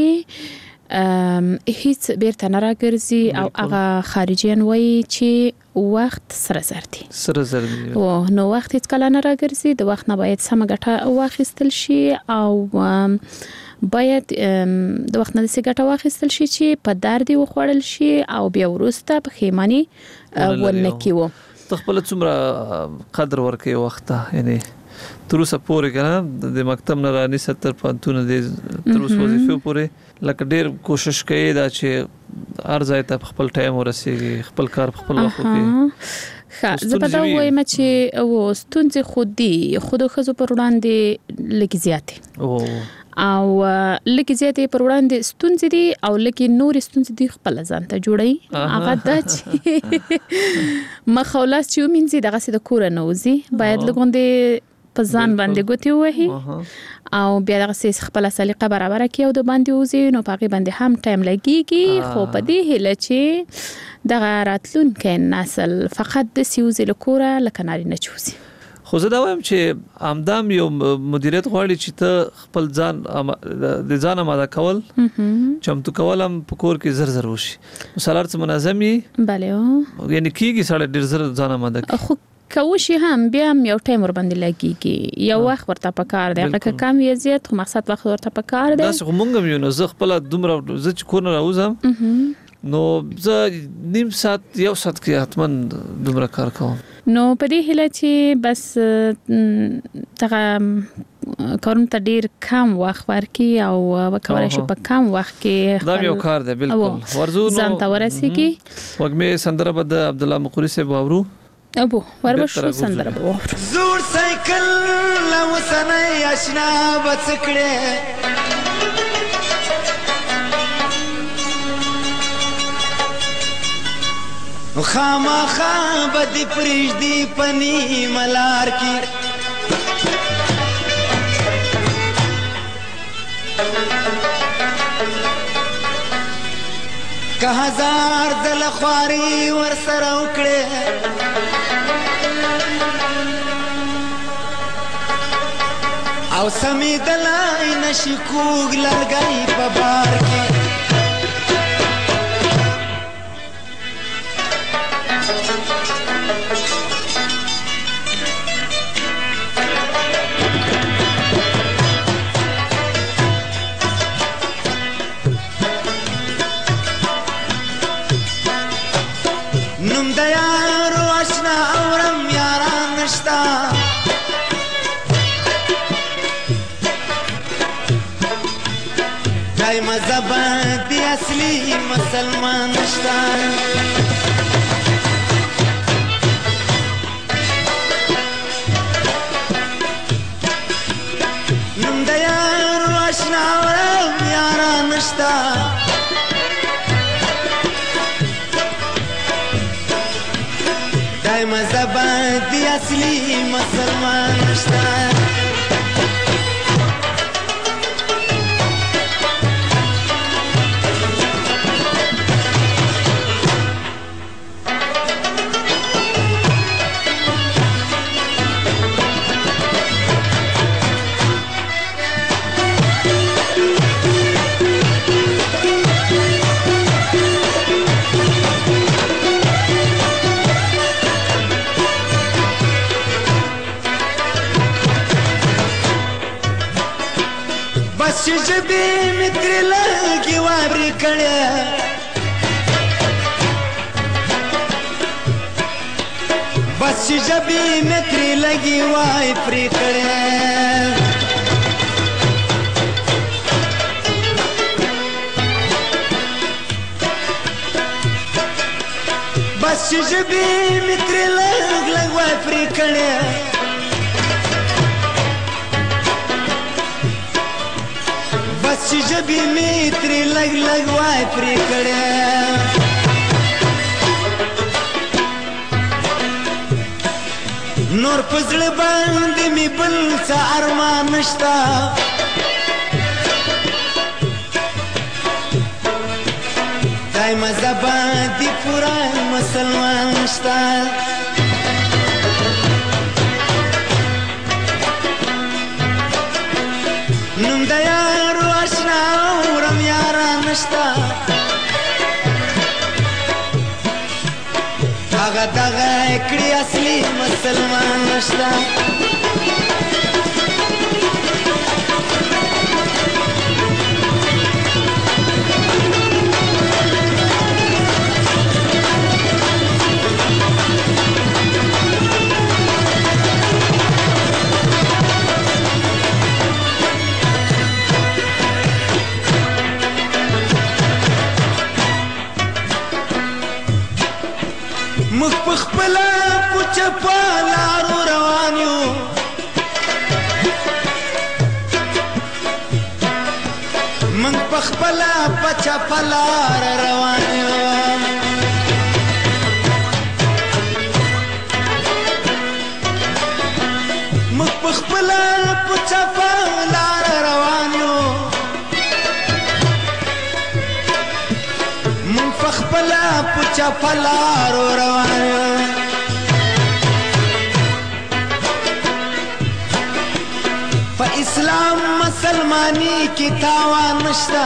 هیڅ بیرته نه راګرځي او هغه خارجيان وایي چې وخت سره زر دی او نو وخت هیڅ کله نه راګرځي د وخت نه باید سمه ګټه واخیستل شي او باید د وخت نه څخه واخیستل شي چې په درد وخوړل شي او بیا وروسته په خیمانی ونکیو تخپل څومره قدر ورکې وخت یعنی تروسه پورې کنه د مکتب نه رانی 70 پانتونه د تروس وظیفه پورې لکه ډیر کوشش کوي دا چې ارزای ته خپل ټایم ورسیږي خپل کار خپل وخت کوي. زه په دا وایم چې ستونزې خود خزو پر وړاندې لږ زیاتې او لکه زیاتې پر وړاندې ستونزې دي او لکه نور ستونزې دي خپل ځان ته جوړي هغه د مخاولات چې ومنځي دغه سي د کور نه وزي باید لګوندې په ځان باندې ګوتې وهي او بیا دغه سیس خپل سلیقه برابر کړي او د باندې وزي نو پاغي باندې هم ټایم لګيږي خو په دې هله چې دغه راتلونکي نسل فقط د سیوزي لکوره لکناري نه چوزي. خو زه دا وایم چې امدام یو مدیریت غواړي چې ته خپل ځان د ځان آماده کول چمتو کول هم په کور کې زر وشي مثلا څه منظمي بله یعنی کیږي سړی ډیر زر ځان آماده کوي خو کوشي هم بیا یو ټایم ور باندې لګيږي یو وخت ورته پکار دی هغه کم یا زیات خو مقصد وخت ورته پکار دی. دا څه مونږ یو نو زه خپل دومره زه چې کور نه راوځم نو زه نیم ساعت یو ساعت کې حتمن دومره کار کوم. نو په دې هله چې بس دغه کارون ته ډیر کم وخت ورکي او وکولای شي په کم وخت کې دا یو کار دی بالکل ورزو نو ځان ته ورسیږي. وګمه سندره بد عبد الله مقری سے باورو ابو وربشو سندره بو زور سایکل لو سنای آشنا بڅکړه خامخا بدی پرېږدي پنی ملار کی که هزار دل خواري ور سره وکړه او سمې دلای نشي کوګ لرګي په بار کې نوم د یارو آشنا اورم یاران نشتا دای مذهب دی اصلي مسلمان نشتا نوم د یارو آشنا اورم یاران نشتا دای مذهب دی اصلي مسلمان نشتا چې جبې مې ترې لږې وابرې کړې بس چې جبې مې ترې لږې وای پرې کړې بس چې جبې مې ترې لږ وای پرې کړې چې جبې مې ترې لږ وای پرې کړې نور په زړه باندې مې بل څه ارمان نشته دای مذهب دې پوره مسلمان نشته نوم د یارو آشنا اورم یاران نشتا هغه دغه کړي اصلي مسلمان نشتا مخ پخپلا پوچه پالارو روان یو من پخپلا پچه پالار روان یو مخ خپل پچپا لار روان یو من خپل پچپا لار روان یو اسلام مسلمانی کی تاوان نشتا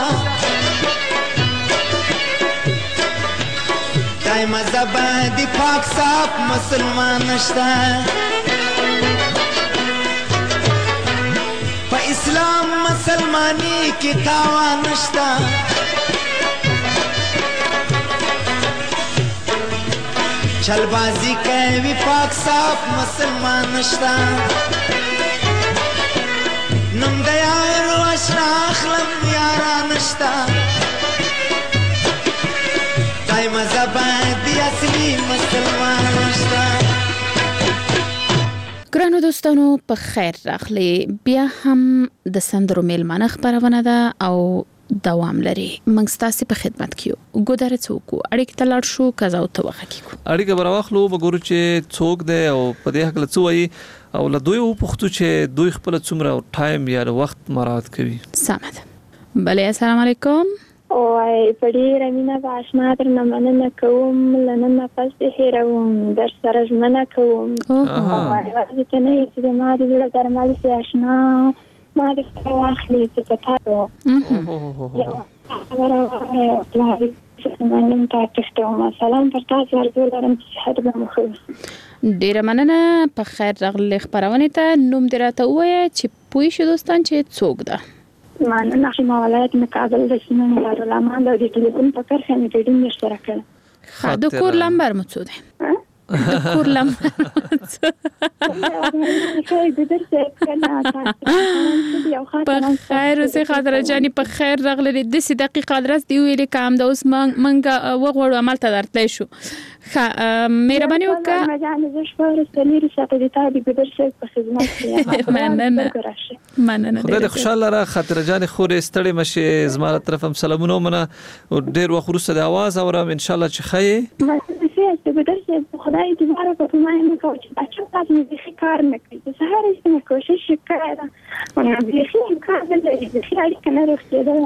دای مذهب دی پاک صاحب مسلمان نشتا پا اسلام مسلمانی کی تاوان نشتا چل بازی کوي پاک صاحب مسلمان نشتا نم د یار واشنا اخلم یارا نشتا دای مذهب دی اصلي مسلمان نشتا ګرانو دوستانو په خیر راغلی بیا هم د سندرو میلمانه خبرونه ده او دوام لري موږ ستاسو په خدمت کې یو ګودره څوک اړیکه تلل شو کزاو ته وخکیکو اړیکه براوخلو وګورو چې څوک دی او په دې حق لڅوي او له دوی پوښتو چې دوی خپل څومره ټایم یا وخت مراعات کوي سمه بله السلام علیکم وای پدې رمینا باشنا تر نمنه کوم لنن پس هیروم در سره ژمنه کوم وای ځکه نه چې ما دې له درمل سي آشنا ما دې واخلي چې تاسو نن تاسو سلام پر تاسو ورته لرم چې صحت به مخ ډیره مننه په خیر راغلی خبرونه ته نوم دراته وای چې پوي شو دوستان چې څوک ده مننه چې ولایت مقابل د سیمه دارالمان د ټلیفون په کار کې ډېر مشترک کړ د کور لمبر مو څه ده د کور لمبر په خیر اوسه خاطر جاني په خیر راغلی د 10 دقیقې درس دی ویلې کام د اوس منګه وغوړو عمل ته درتلی شو مهرباني وکړه مجانه زه شپه ستنیری ساته د تابې په درس په خدمت کې مننه خدای خوشاله را خاطر جان خورې ستړي مشه زماره طرفم سلامونه منه ډیر وخت وروسته د आवाज اورم ان شاء الله چې خې په درس خدای دې بارک په ما نه کوي چې بچو تاسو دې کار نه کوي زه هر څه کوشش وکړم او دې کار دې خیال کنه راځي دا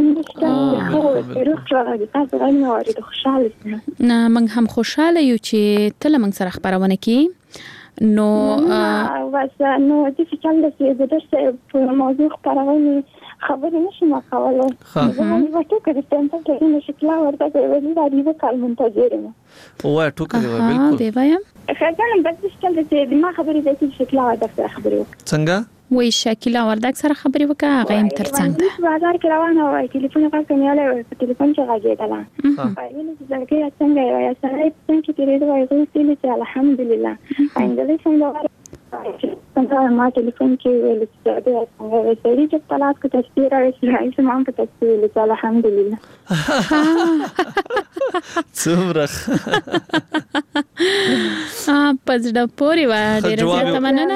نه موږ هم خوشاله یو چې تل موږ سره خبرونه کی نو نو دې چې د درس په موضوع خبرونه خبرې نشم کولای زه وټو کې ستنه کې نشکلا ورته کوي دا دی وکړ منتظر یم وای ټوکې بالکل دی وایم خدای بس چې ما خبرې دې چې شکلا ورته خبرې څنګه وای شکیلا وردک سره خبرې وکړه هغه هم ترڅنګ ده بازار کې روانه وای ټلیفون غاښنیاله په ټلیفون کې راځېدله وایي چې څنګه یا سره څنګه کې لري وای چې الحمدلله انګلیسي څنګه ما ټلیفون کې ویل چې دا څنګه سړي چې طلاق کو تصویر راځي چې ما په تصویر ویل چې الحمدلله څومره پزړه پوری و ډېر زیاته مننه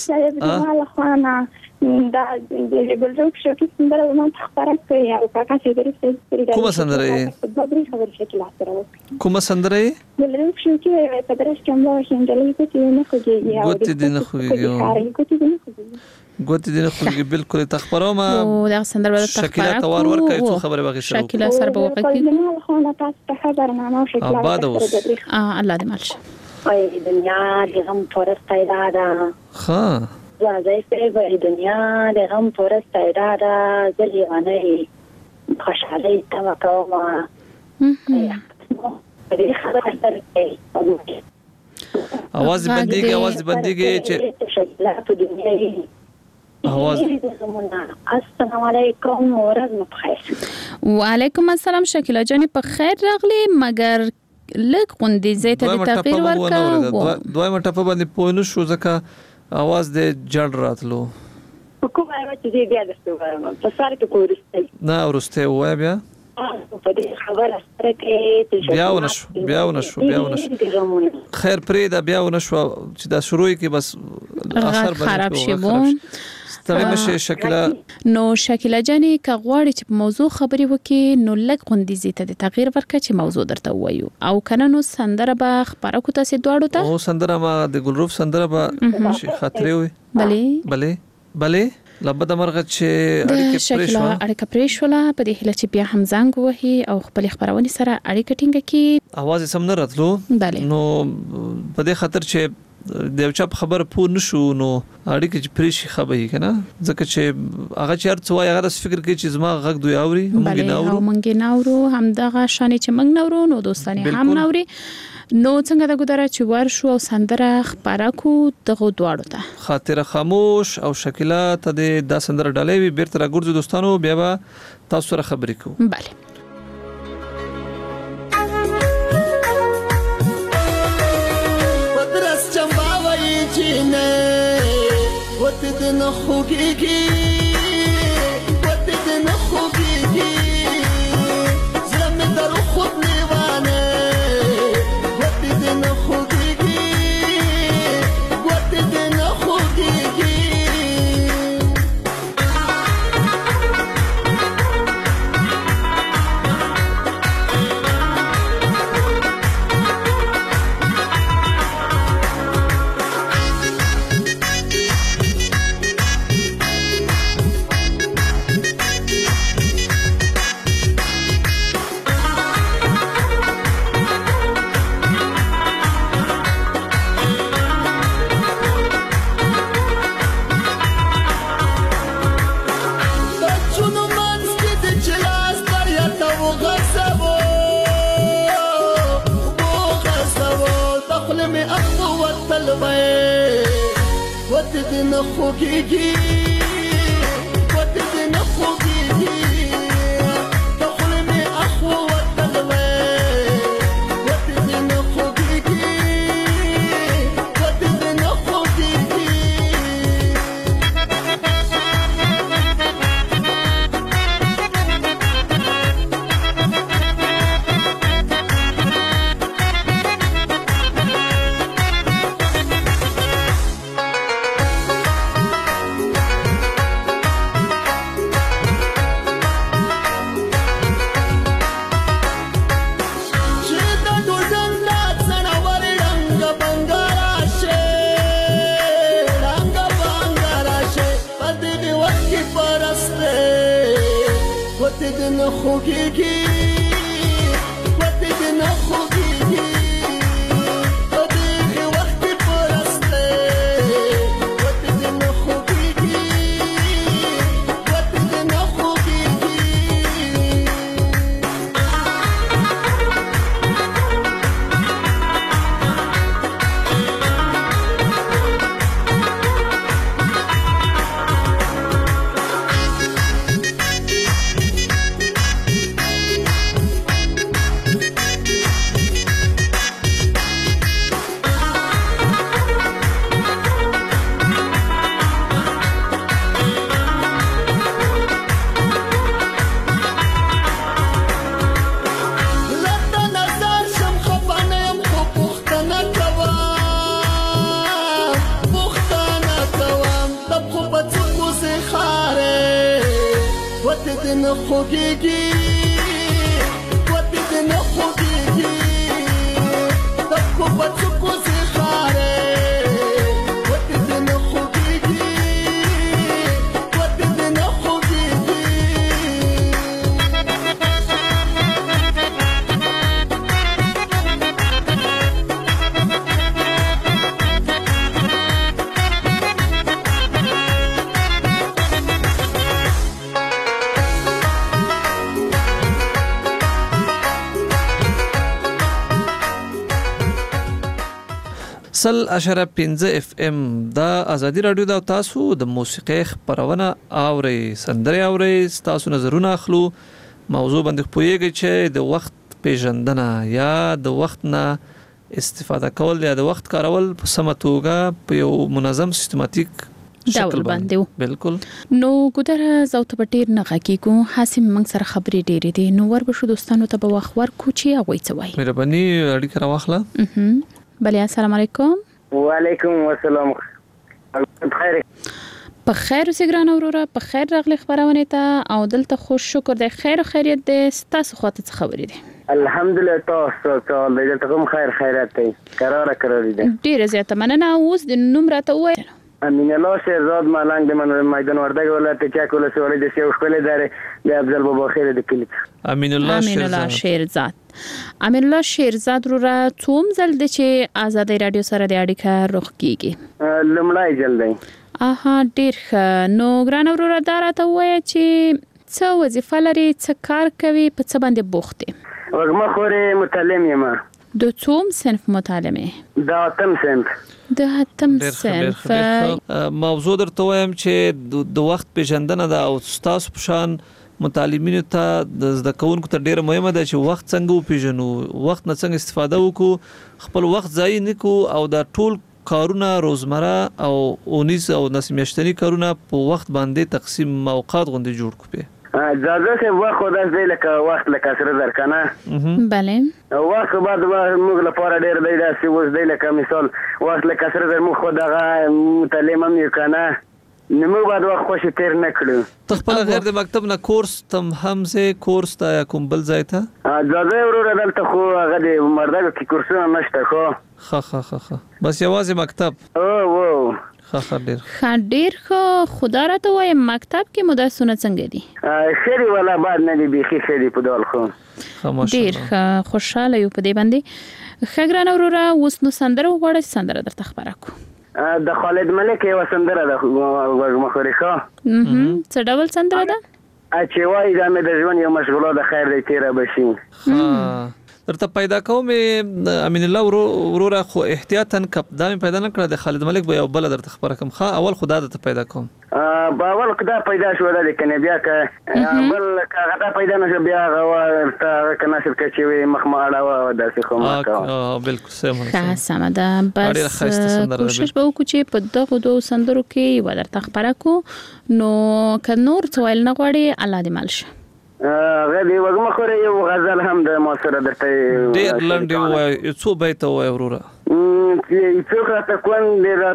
دا د بلجوک شو کې څنګه ما خبره کوي او کاکا چې درې کومه سندره کومه سندره بلجوک شو کې په درس کې مو شندلې چې نه کوي ګوت دې نه خوږي ګوت دې نه خوږي بالکل تخبرم او دا سندره د شکیلا توار ورکه څه خبره باغی سره شکیلا سره به وکړي خو نه تاسو ته خبرنامه او شکیلا آباد اوس الله دې مالشه وای دنیا د غم پرسته اراده ها زای په دنیا د غم پرسته اراده زلی غنی خوشاله تما کوما دې خبره سره आवाज بنديږي چې شکیلا په دنیا आवाज السلام علیکم ورحمت بخیر وعلیکم السلام شکیلا جانی په خیر راغلی مگر لږ غوندې زیته د تغییر ورکا دوه مټه په باندې پوینو شو ځکه आवाज دې جړ راتلو کومه چې دې بیا درته وایم په سره کې کورسته نه ورسته وای بیا په دې خبره سره کې بیا ونشو خیر پرې دا بیا ونشو چې دا شروع کې بس اثر خراب شي ستړي مشه شکیلا. نو شکیلا جانې که غواړي چې په موضوع خبرې وکړي نو لږ غوندې زیاته د تغییر ورکړه چې موضوع درته ووایو او کنه نو سندره به خبره کو تاسو دواړو ته. او سندره ما د ګلروف سندره به شي خاطرې وي. بله لبد مرغه چې اړیکه پرېښوله په دې هله چې بیا هم زنګ وهي او خپل خبرونه سره اړیکه ټینګه کی. आवाज سم نه راتلو نو په دې خاطر چې د یو چا خبر پوه نشو نو اړیکه چې پرېشي خبري کنه ځکه چې هغه چې هر څه وایي هغه فکر کوي چې زما غږ دوی اوري مونږ نه اورو هم دغه شانې چې مونږ نه اورو نو دوستانه هم نه اوري. نو څنګه د ګداره چې ورشو او سندره خبره کو دغه دواړو ته خاطر خاموش او شکیلا ته د سندره ډالې وی بیرته راګورځو دوستانو بیا به تاسو سره خبرې کوو. bale پدرس چمباوي چینه وت د نخوږي وت د نخوږي زلمه در خود نیوانه سل اشاره 15 اف ام دا ازادي رادیو دا تاسو د موسیقي خبرونه اوري سندري اوري تاسو نظرونه اخلو موضوع باندې پوهیږئ چې د وخت پیژندنه یا د وخت نه استفاده کول یا د وخت کارول په سمه توګه په یو منظم سیستماتیک ډول باندې بالکل. نو ګدره زوت پټیر نه غکیګو حاسم موږ سره خبرې ډېرې دي نو ور بشو دوستانو ته به وخت ورکو چې هغه څه وایي. مهرباني اړیکه راوخله. بله السلام علیکم. وعلیکم السلام. خیر. په خیر اوسې ګرانه وروره، په خیر راغلی خبرونه ته او دلته خو شکر دی، خیر او خیریت دی. ستاسو خواته څه خبرې دي؟ الحمدلله تاسو ته دلته کوم خیر خیرات دی، قرار دی. ډیره زیاته مننه. اوس د نوم راته ووایه. امین الله شیرزاد ملنګ د میدان وردګ ولایت چک ولسوالۍ د سیو خپل ادارې د افضل بابا خیر د کلی. امین الله شیرزاد. امین الله شیرزاد وروره څوم ځل د چې آزادۍ رادیو سره د اړیکه روغ کیږي؟ لمړی ځل دی. اها ډیر ښه. نو ګرانه وروره دا راته ووایه چې څه وظیفه لري، څه کار کوي، په څه باندې بوخت دی؟ وږمه خورې متعلم یم. د څوم صنف متعلمه؟ د 8م صنف. د 8م صنف. موضوع درته وایم چې د وخت پیژندنه ده او تاسو په شان متعلمینو ته د زده کوونکو ته ډیره مهمه ده چې وخت څنګه وپیژنو، وخت نه څنګه استفاده وکړو، خپل وخت ضایع نه کړو او دا ټول کارونه روزمره او اونیز او نسمیشتنی کارونه په وخت باندې تقسیم اوقات غونډه جوړ کړو. زاده سه وخت خو داس دی لکه وخت لکه سره درکنه. بله. وخت بعد موږ لپاره ډیر دی داسې اوس دی لکه مثال وخت لکه سره در موږ خو دغه متعلم هم یو کنه، نو موږ بعد وخت خوش تیر نه کړو. ته خپل غیر د مکتب نه کورس تم همزه کورس تا یا کوم بل ځای ته؟ زاده وروره دلته خو هغه د مردګو کې کورسونه نشته. خو بس یوازې مکتب. او ډیر ښه. خدا راته وایي مکتب کې مدرسونه څنګه دي؟ خیری ولا بعد نه دی بيخي خیری په ډول خو. ډیر ښه، خوشاله یو په دې باندې. ښه ګرانه وروره اوس نو سندره وغواړه، سندره درته خبره کو. د خالد ملک یو سندره ده وږمه خورې ښه. څه ډول سندره ده؟ چې وایي دا مې د ژوند یو مشغوله د خیر دی تیره بشي. درته پیدا کوم امین الله وروره، خو احتیاطاً کپدا مې پیدا نه کړه د خالد ملک به یو بل درته خبره کوم. اول خدا ته پیدا کوم. باول کدا پیدا شو د کنه بیا ک بل کغه پیدا نشو بیا غوا ته کنه شر کچوي مخماړه و داسې خو ما کا. بالکل سم. سم ده. بس کوشش به وکړو چې په دغه دوه سندرو کې و درته خبره کو. نو ک نور څه ویل نه غواړي الله دې مالشه. غدي وږمه خورې یو غزل هم د ماسره درته ډېر لنډ وای څو بیت وای وروره. څوک راته کون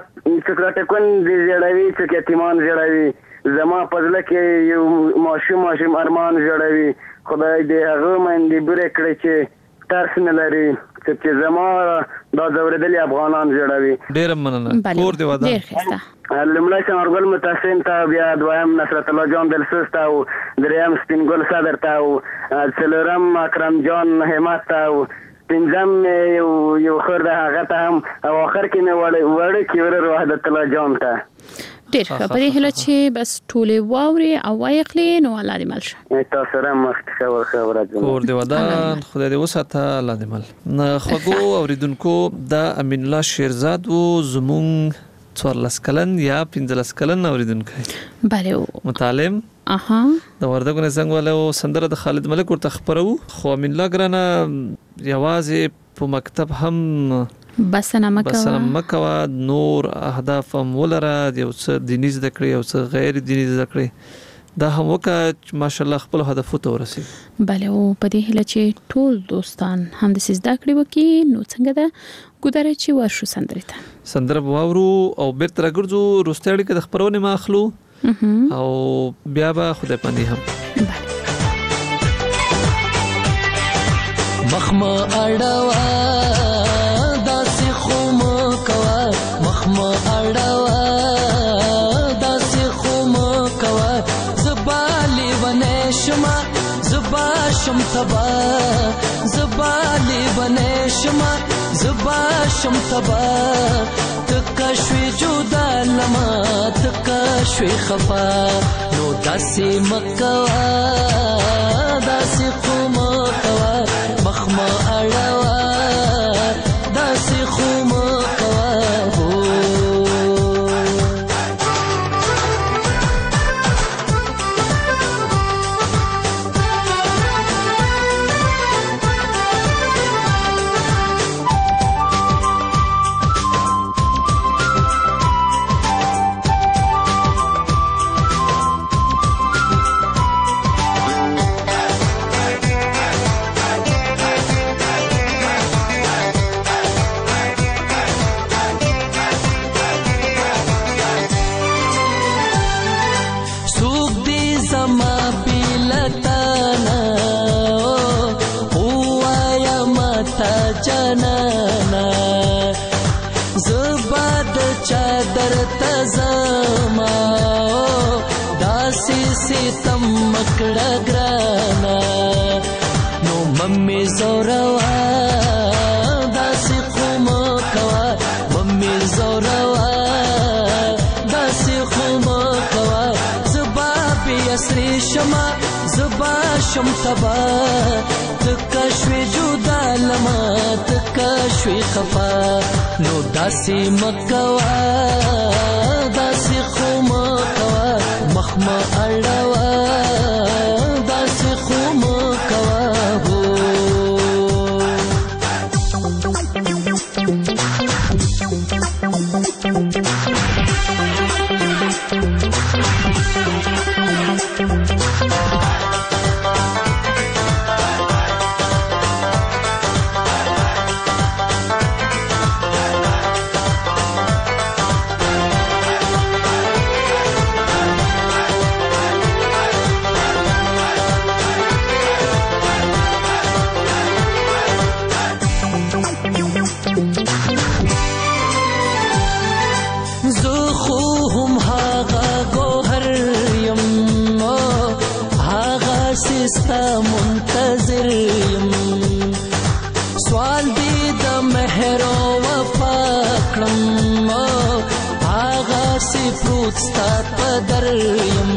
دې جوړوي چې یتیمان جوړوي، زما په ځل کې یو ماشوم ارمان جوړوي، خدای دې هغه باندې بره کړی چې ترس نه لري چې زما دا زوردلی افغانان جوړوي. ډېر مننه. کور دی ودا. ډېر ښه. لمړی څنګهګل متاسم ته، بیا دویم نصرت الله جان دلسوز ته او دریم سپین ګل صدر ته او څلورم اکرم جان همت ته او پنځم یو خور ده هغه ته هم او اخر کې مې وړ کې ور وحدت الله جان ته. ډېر ښه. په دې هیله چې بس ټولې واوري او وایخلي نو الله دې مل شه. تاسو سره مخ خبره کور دی ودان، خدای دې وساته، الله دې مل. نه خغو اوریدونکو دا امین الله شیرزاد و زمونږ 14 کلن یا 15 کلن اوریدونکو. بله. متعلم. د وردګو نه څنګه ولو سندره د خالد ملک ورته خبرو. خو امین الله ګرانه یوازې په مکتب هم بسنه مکوا، نور اهداف هم ولره، یو څه دیني زده کړې یو څه غیر دیني زده کړې، دا هم وکړه ماشاءالله خپل هدف ته ورسېږي. بله. او په دې هیله چې ټول دوستان هم د زده کړې وکړي. نو څنګه ده ګودره چې ورشو سندرې ته. سندره واورو او بیرته راګرځو وروستۍ اړیکه د خبرونې ما اخلو او بیا به خدای پاندې هم. مخما اړوا داسې خو مو کوا، مخما اړوا داسې خو مو کوا، زبالي ونه شما زبا شم تبا، زبالي ونه شما زبا شم تبا، تکا شوی جدا لما تکا شوی خفا، نو داسې مکوا داسې خو مو کوا، مخما اړوا داسې خو مو کوا. مکړه ګرانا نو ممي زوروا داسې قوم کوا ممي زوروا داسې قوم کوا زبا بیاسری شما زبا شم تبا تکشوی جدا لما تکشوی خفا نو داسې مکوا داسې قوم کوا مخما اړوا داسې قوم کوا منتظر یم سوال دی د مهر او وفا کړم هغه سی پروت ستا په در یم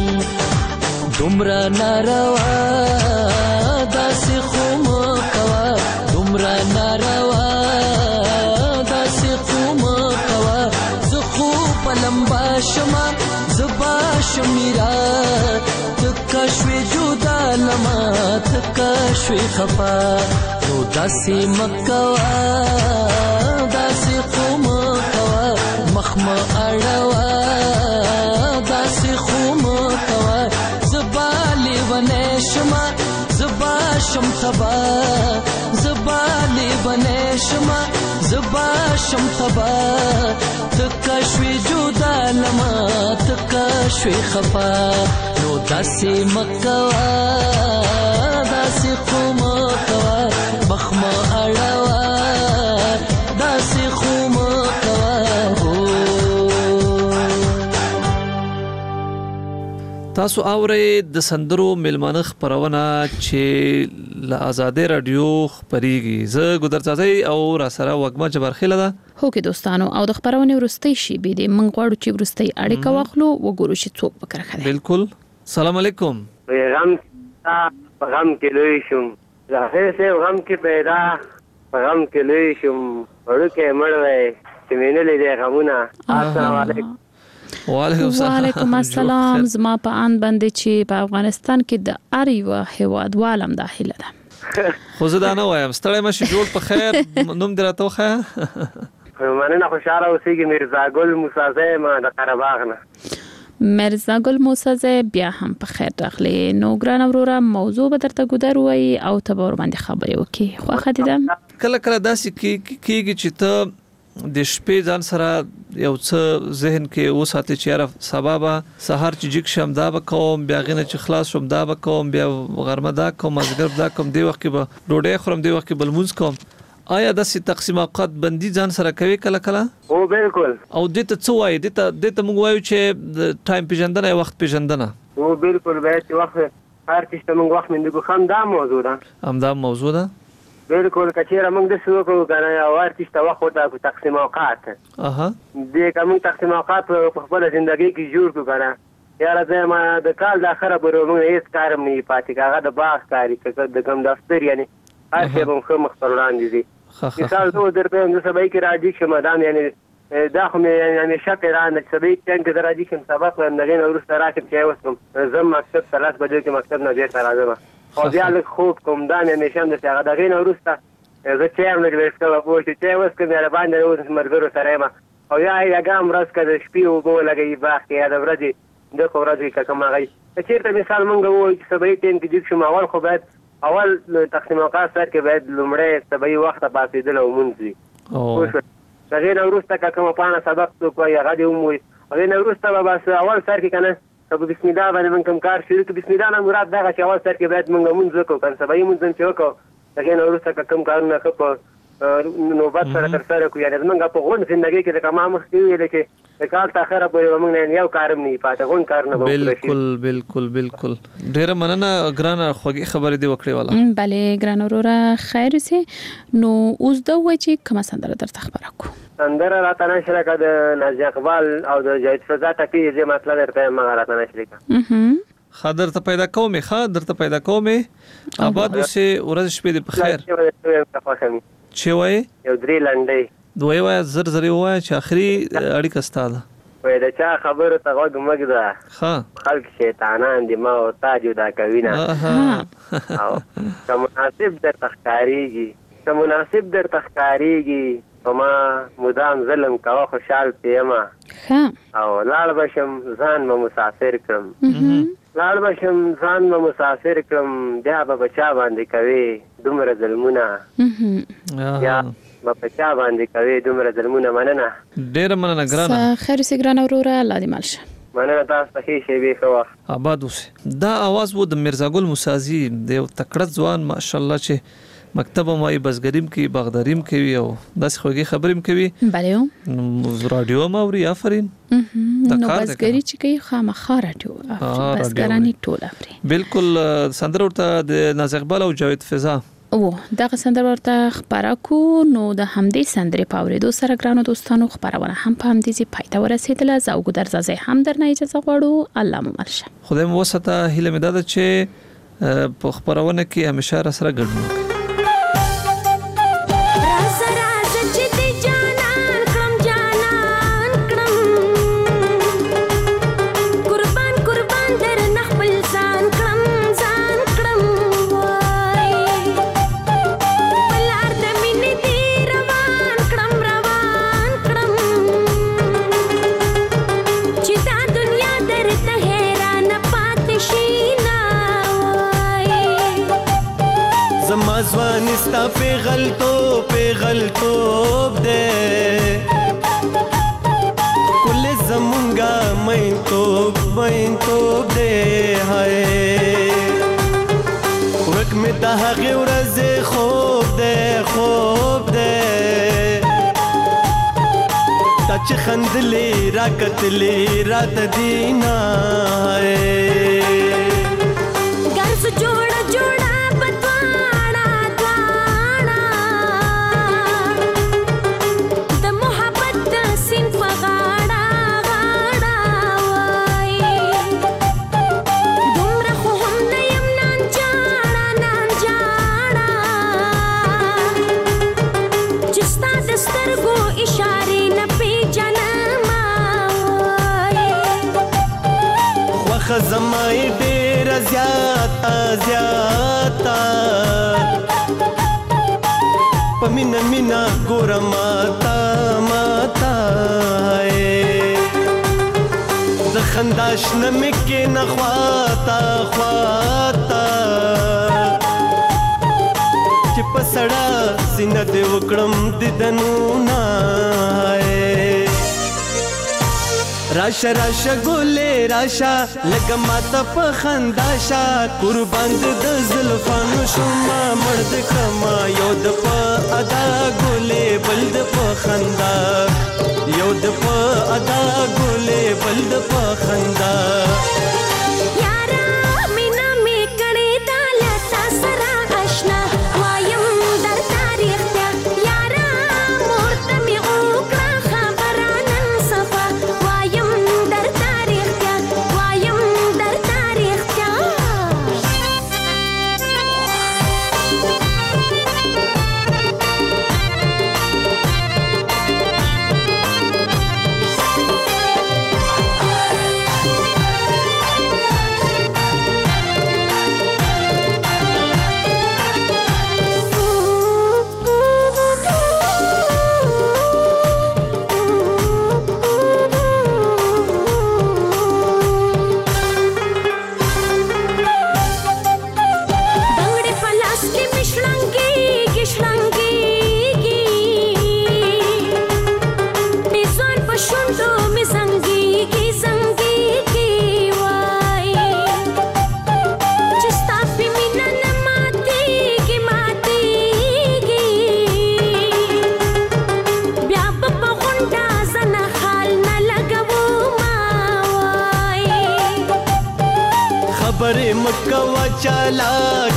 دومره ناروا داسې خو مه کوه دومره ناروا داسې خو مه کوه زه خو په لمبا شمه زه به شمیرا تکه شوې جدا لما تکه شوې خفا نو داسې مه کوه داسې خو مه کوه مخ مه اړوه داسې خو مه کوه زه به لیونی شمه زه به شم تبا زه به لیونی شمه زه به شم تبا تکه شوې جدا لما تکه شوې خفا نو داسې مه کوه داسې خو مه کوه مخ مه اړوه داسې خو مه کوه تاسو اورئ د سندرو میلمانه خپرونه چې له آزادۍ رادیو خپریږي زه ګودر چاځي او را سره وګما جبرخیله ده هو کې دوستانو او د خپرونې ورستۍ شي به د من غواړو چې ورستۍ اړیکه واخلو وګورو چې څوک وکړه بالکل سلام علیکم غم غم کې لوی شم زه سه غم کې پیدا غم کې لوی شم ورکه مړوي چې مینه لیدې غمونه السلام علیکم وعلیکم السلام زما په ان باندې چې په افغانستان کې د اریوا هواد والم داخله ده خو زه دا نه وایم ستړی مشه جوړ په خیر نوم درته وخه مننه خوشاله اوسېږي مرزا ګل موسی ما د قرهباغ نه مرزا ګل موسی بیا هم په خیر راغلی نو ګران وروره موضوع به درته ګودر وای او ته ور باندې خبرې وکي خو خدیدم کله کله داسې کیږي چې ته د شپې ځان سره یو څه ذهن کې وساتې چې یاره سبا به سهار چې جګ شم دا به کوم بیا غینه چې خلاص شم دا به کوم بیا غرمه دا کوم مازدیګر دا کوم دی وخت کې به ډوډۍ خورم دی وخت کې بل مونځ کوم آیا داسې تقسیم اوقات بندي ځان سره کوي کله کله او بالکل او دته څه وایي دته موږ وایو چې ټایم پیژندنه وخت پیژندنه او بالکل به چې وخت هر څه موږ وخت مند کو خام دا موضوع ده بالکل کچېره موږ د څه کو کنه او هر څه وخت ورته تقسیم اوقات دې کوم تقسیم اوقات په خپل ژوندۍ کې جوړ کو کنه یاره زه ما د کال د اخره به موږ هیڅ کارم نه پاتې هغه د باغ کاری د کوم دفتر یعنی هر څه به خو مختصران دي مثال زه درته د سبا کې راځي چې مدام یعنی دا خو یعنی شک رانه چې سبا کې راځي چې سبق ورنګین ورسته راکم چې وسم زم مکتب 3 بجې کې مکتب نه دی راځم او بیا له خوب کوم دا نه نشم د هغه دغه نه ورسته زه چې هم نه ورسته په چې وسکم نه باندې اوس مرګرو سره ما او یا ګام راس کده شپې او بو لګي باغ کې دا ورځي د خورځي کوم هغه چې مثال مونږ وو چې سبا ټیم کې چې شم اول خو بعد اول تقسیم اوقات سره کې باید لمړی سبا وخت پاتې دل او مونږي دغه نه ورسته کوم پانه سبق تو کوی هغه دی موي هغه نه ورسته بس اول سر کې کنه سبا بسم الله باندې من کوم کار شروع بسم الله نه مراد دغه چې اول سر کې باید مونږ مونږ کو کنه سبا مونږ چې وکړو دغه نه ورسته کوم کارونه کوو نوبت سره تر سره کو یعنی موږ په غون ژوندۍ کې د کما مخ کې ویل چې د کال تاخره پورې موږ نه یو کارم نه پاتې غون کار نه بالکل ډیره مننه ګرانه خوږی خبرې دی وکړې والا بله ګران وروره خیر سي نو اوس دا و چې کومه سندره درته خبره کو سندره راته نشره کا د نازي اقبال او د جاید فضا ټکی دې مطلب درته ما راته نشره کا خاطر ته پیدا کومه آباد اوسه ورځ شپې د بخیر چې وای یو درې لنډي دوی وای زر وای چې اخري اړیکه ستاده وای دا چا خبره ته غوږ مګدا ها خلک شیطانان دي ما او تا جدا کوي نه او مناسب در تخکاریږي وما مدام ظلم کوا خوشحال پیما او لاړ بشم ځان ما مسافر کړم بیا به بچا باندې کوي دومره ظلمونه یا بچا باندې کوي دومره ظلمونه مننه ډیر مننه ګرانه خیر سي ګرانه وروره الله دې مالشه مننه تاسو ته شي به خو آباد اوسه دا आवाज وو د مرزا ګل موسازي د تکړه ځوان ماشاءالله چې مکتب مای بسګریم کې باغداریم کوي او داس خوږی خبریم کوي بله رادیو ماوري آفرین نو بسګری چې کوي خامخا راټو بسګرانی ټول افرین بالکل سندره ورته د ناز اقبال او جاوید فضا دا سندره ورته خبره کو نو د همدې سندره پاورېدو سره ګرانو دوستانو خبرونه هم په همدې ځای پای ته ورسېدله زه وګ درځه هم درنه اجازه غواړو الله مو مرشه خدای مو وسته هیله مې ده چې په خبرونه کې همیشه را سره ګډون ځوانستا پیغلتوب دے کل زمونگا مینتوب دے ہائے ورک میں تاہغی ورز خوب دے تاچ خندلی راکتلی رات دینا ہائے گرس جوڑا زمائی ډیر زیاتا پمینا ګور ماتا د خنداش نمکه نخواتا چې پسړه سینه دې وکړم ددنونه راشا ګولې راشا لګ ماته په خنداشا قربان د زلفانو شوما مرد کما یو د په ادا ګولې بل د په خندا یو د په ادا ګولې بل د په خندا مکوا چالا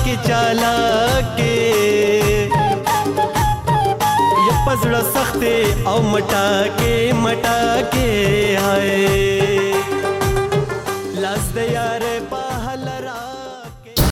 کې یا پزړه سخته او مټا کې هاي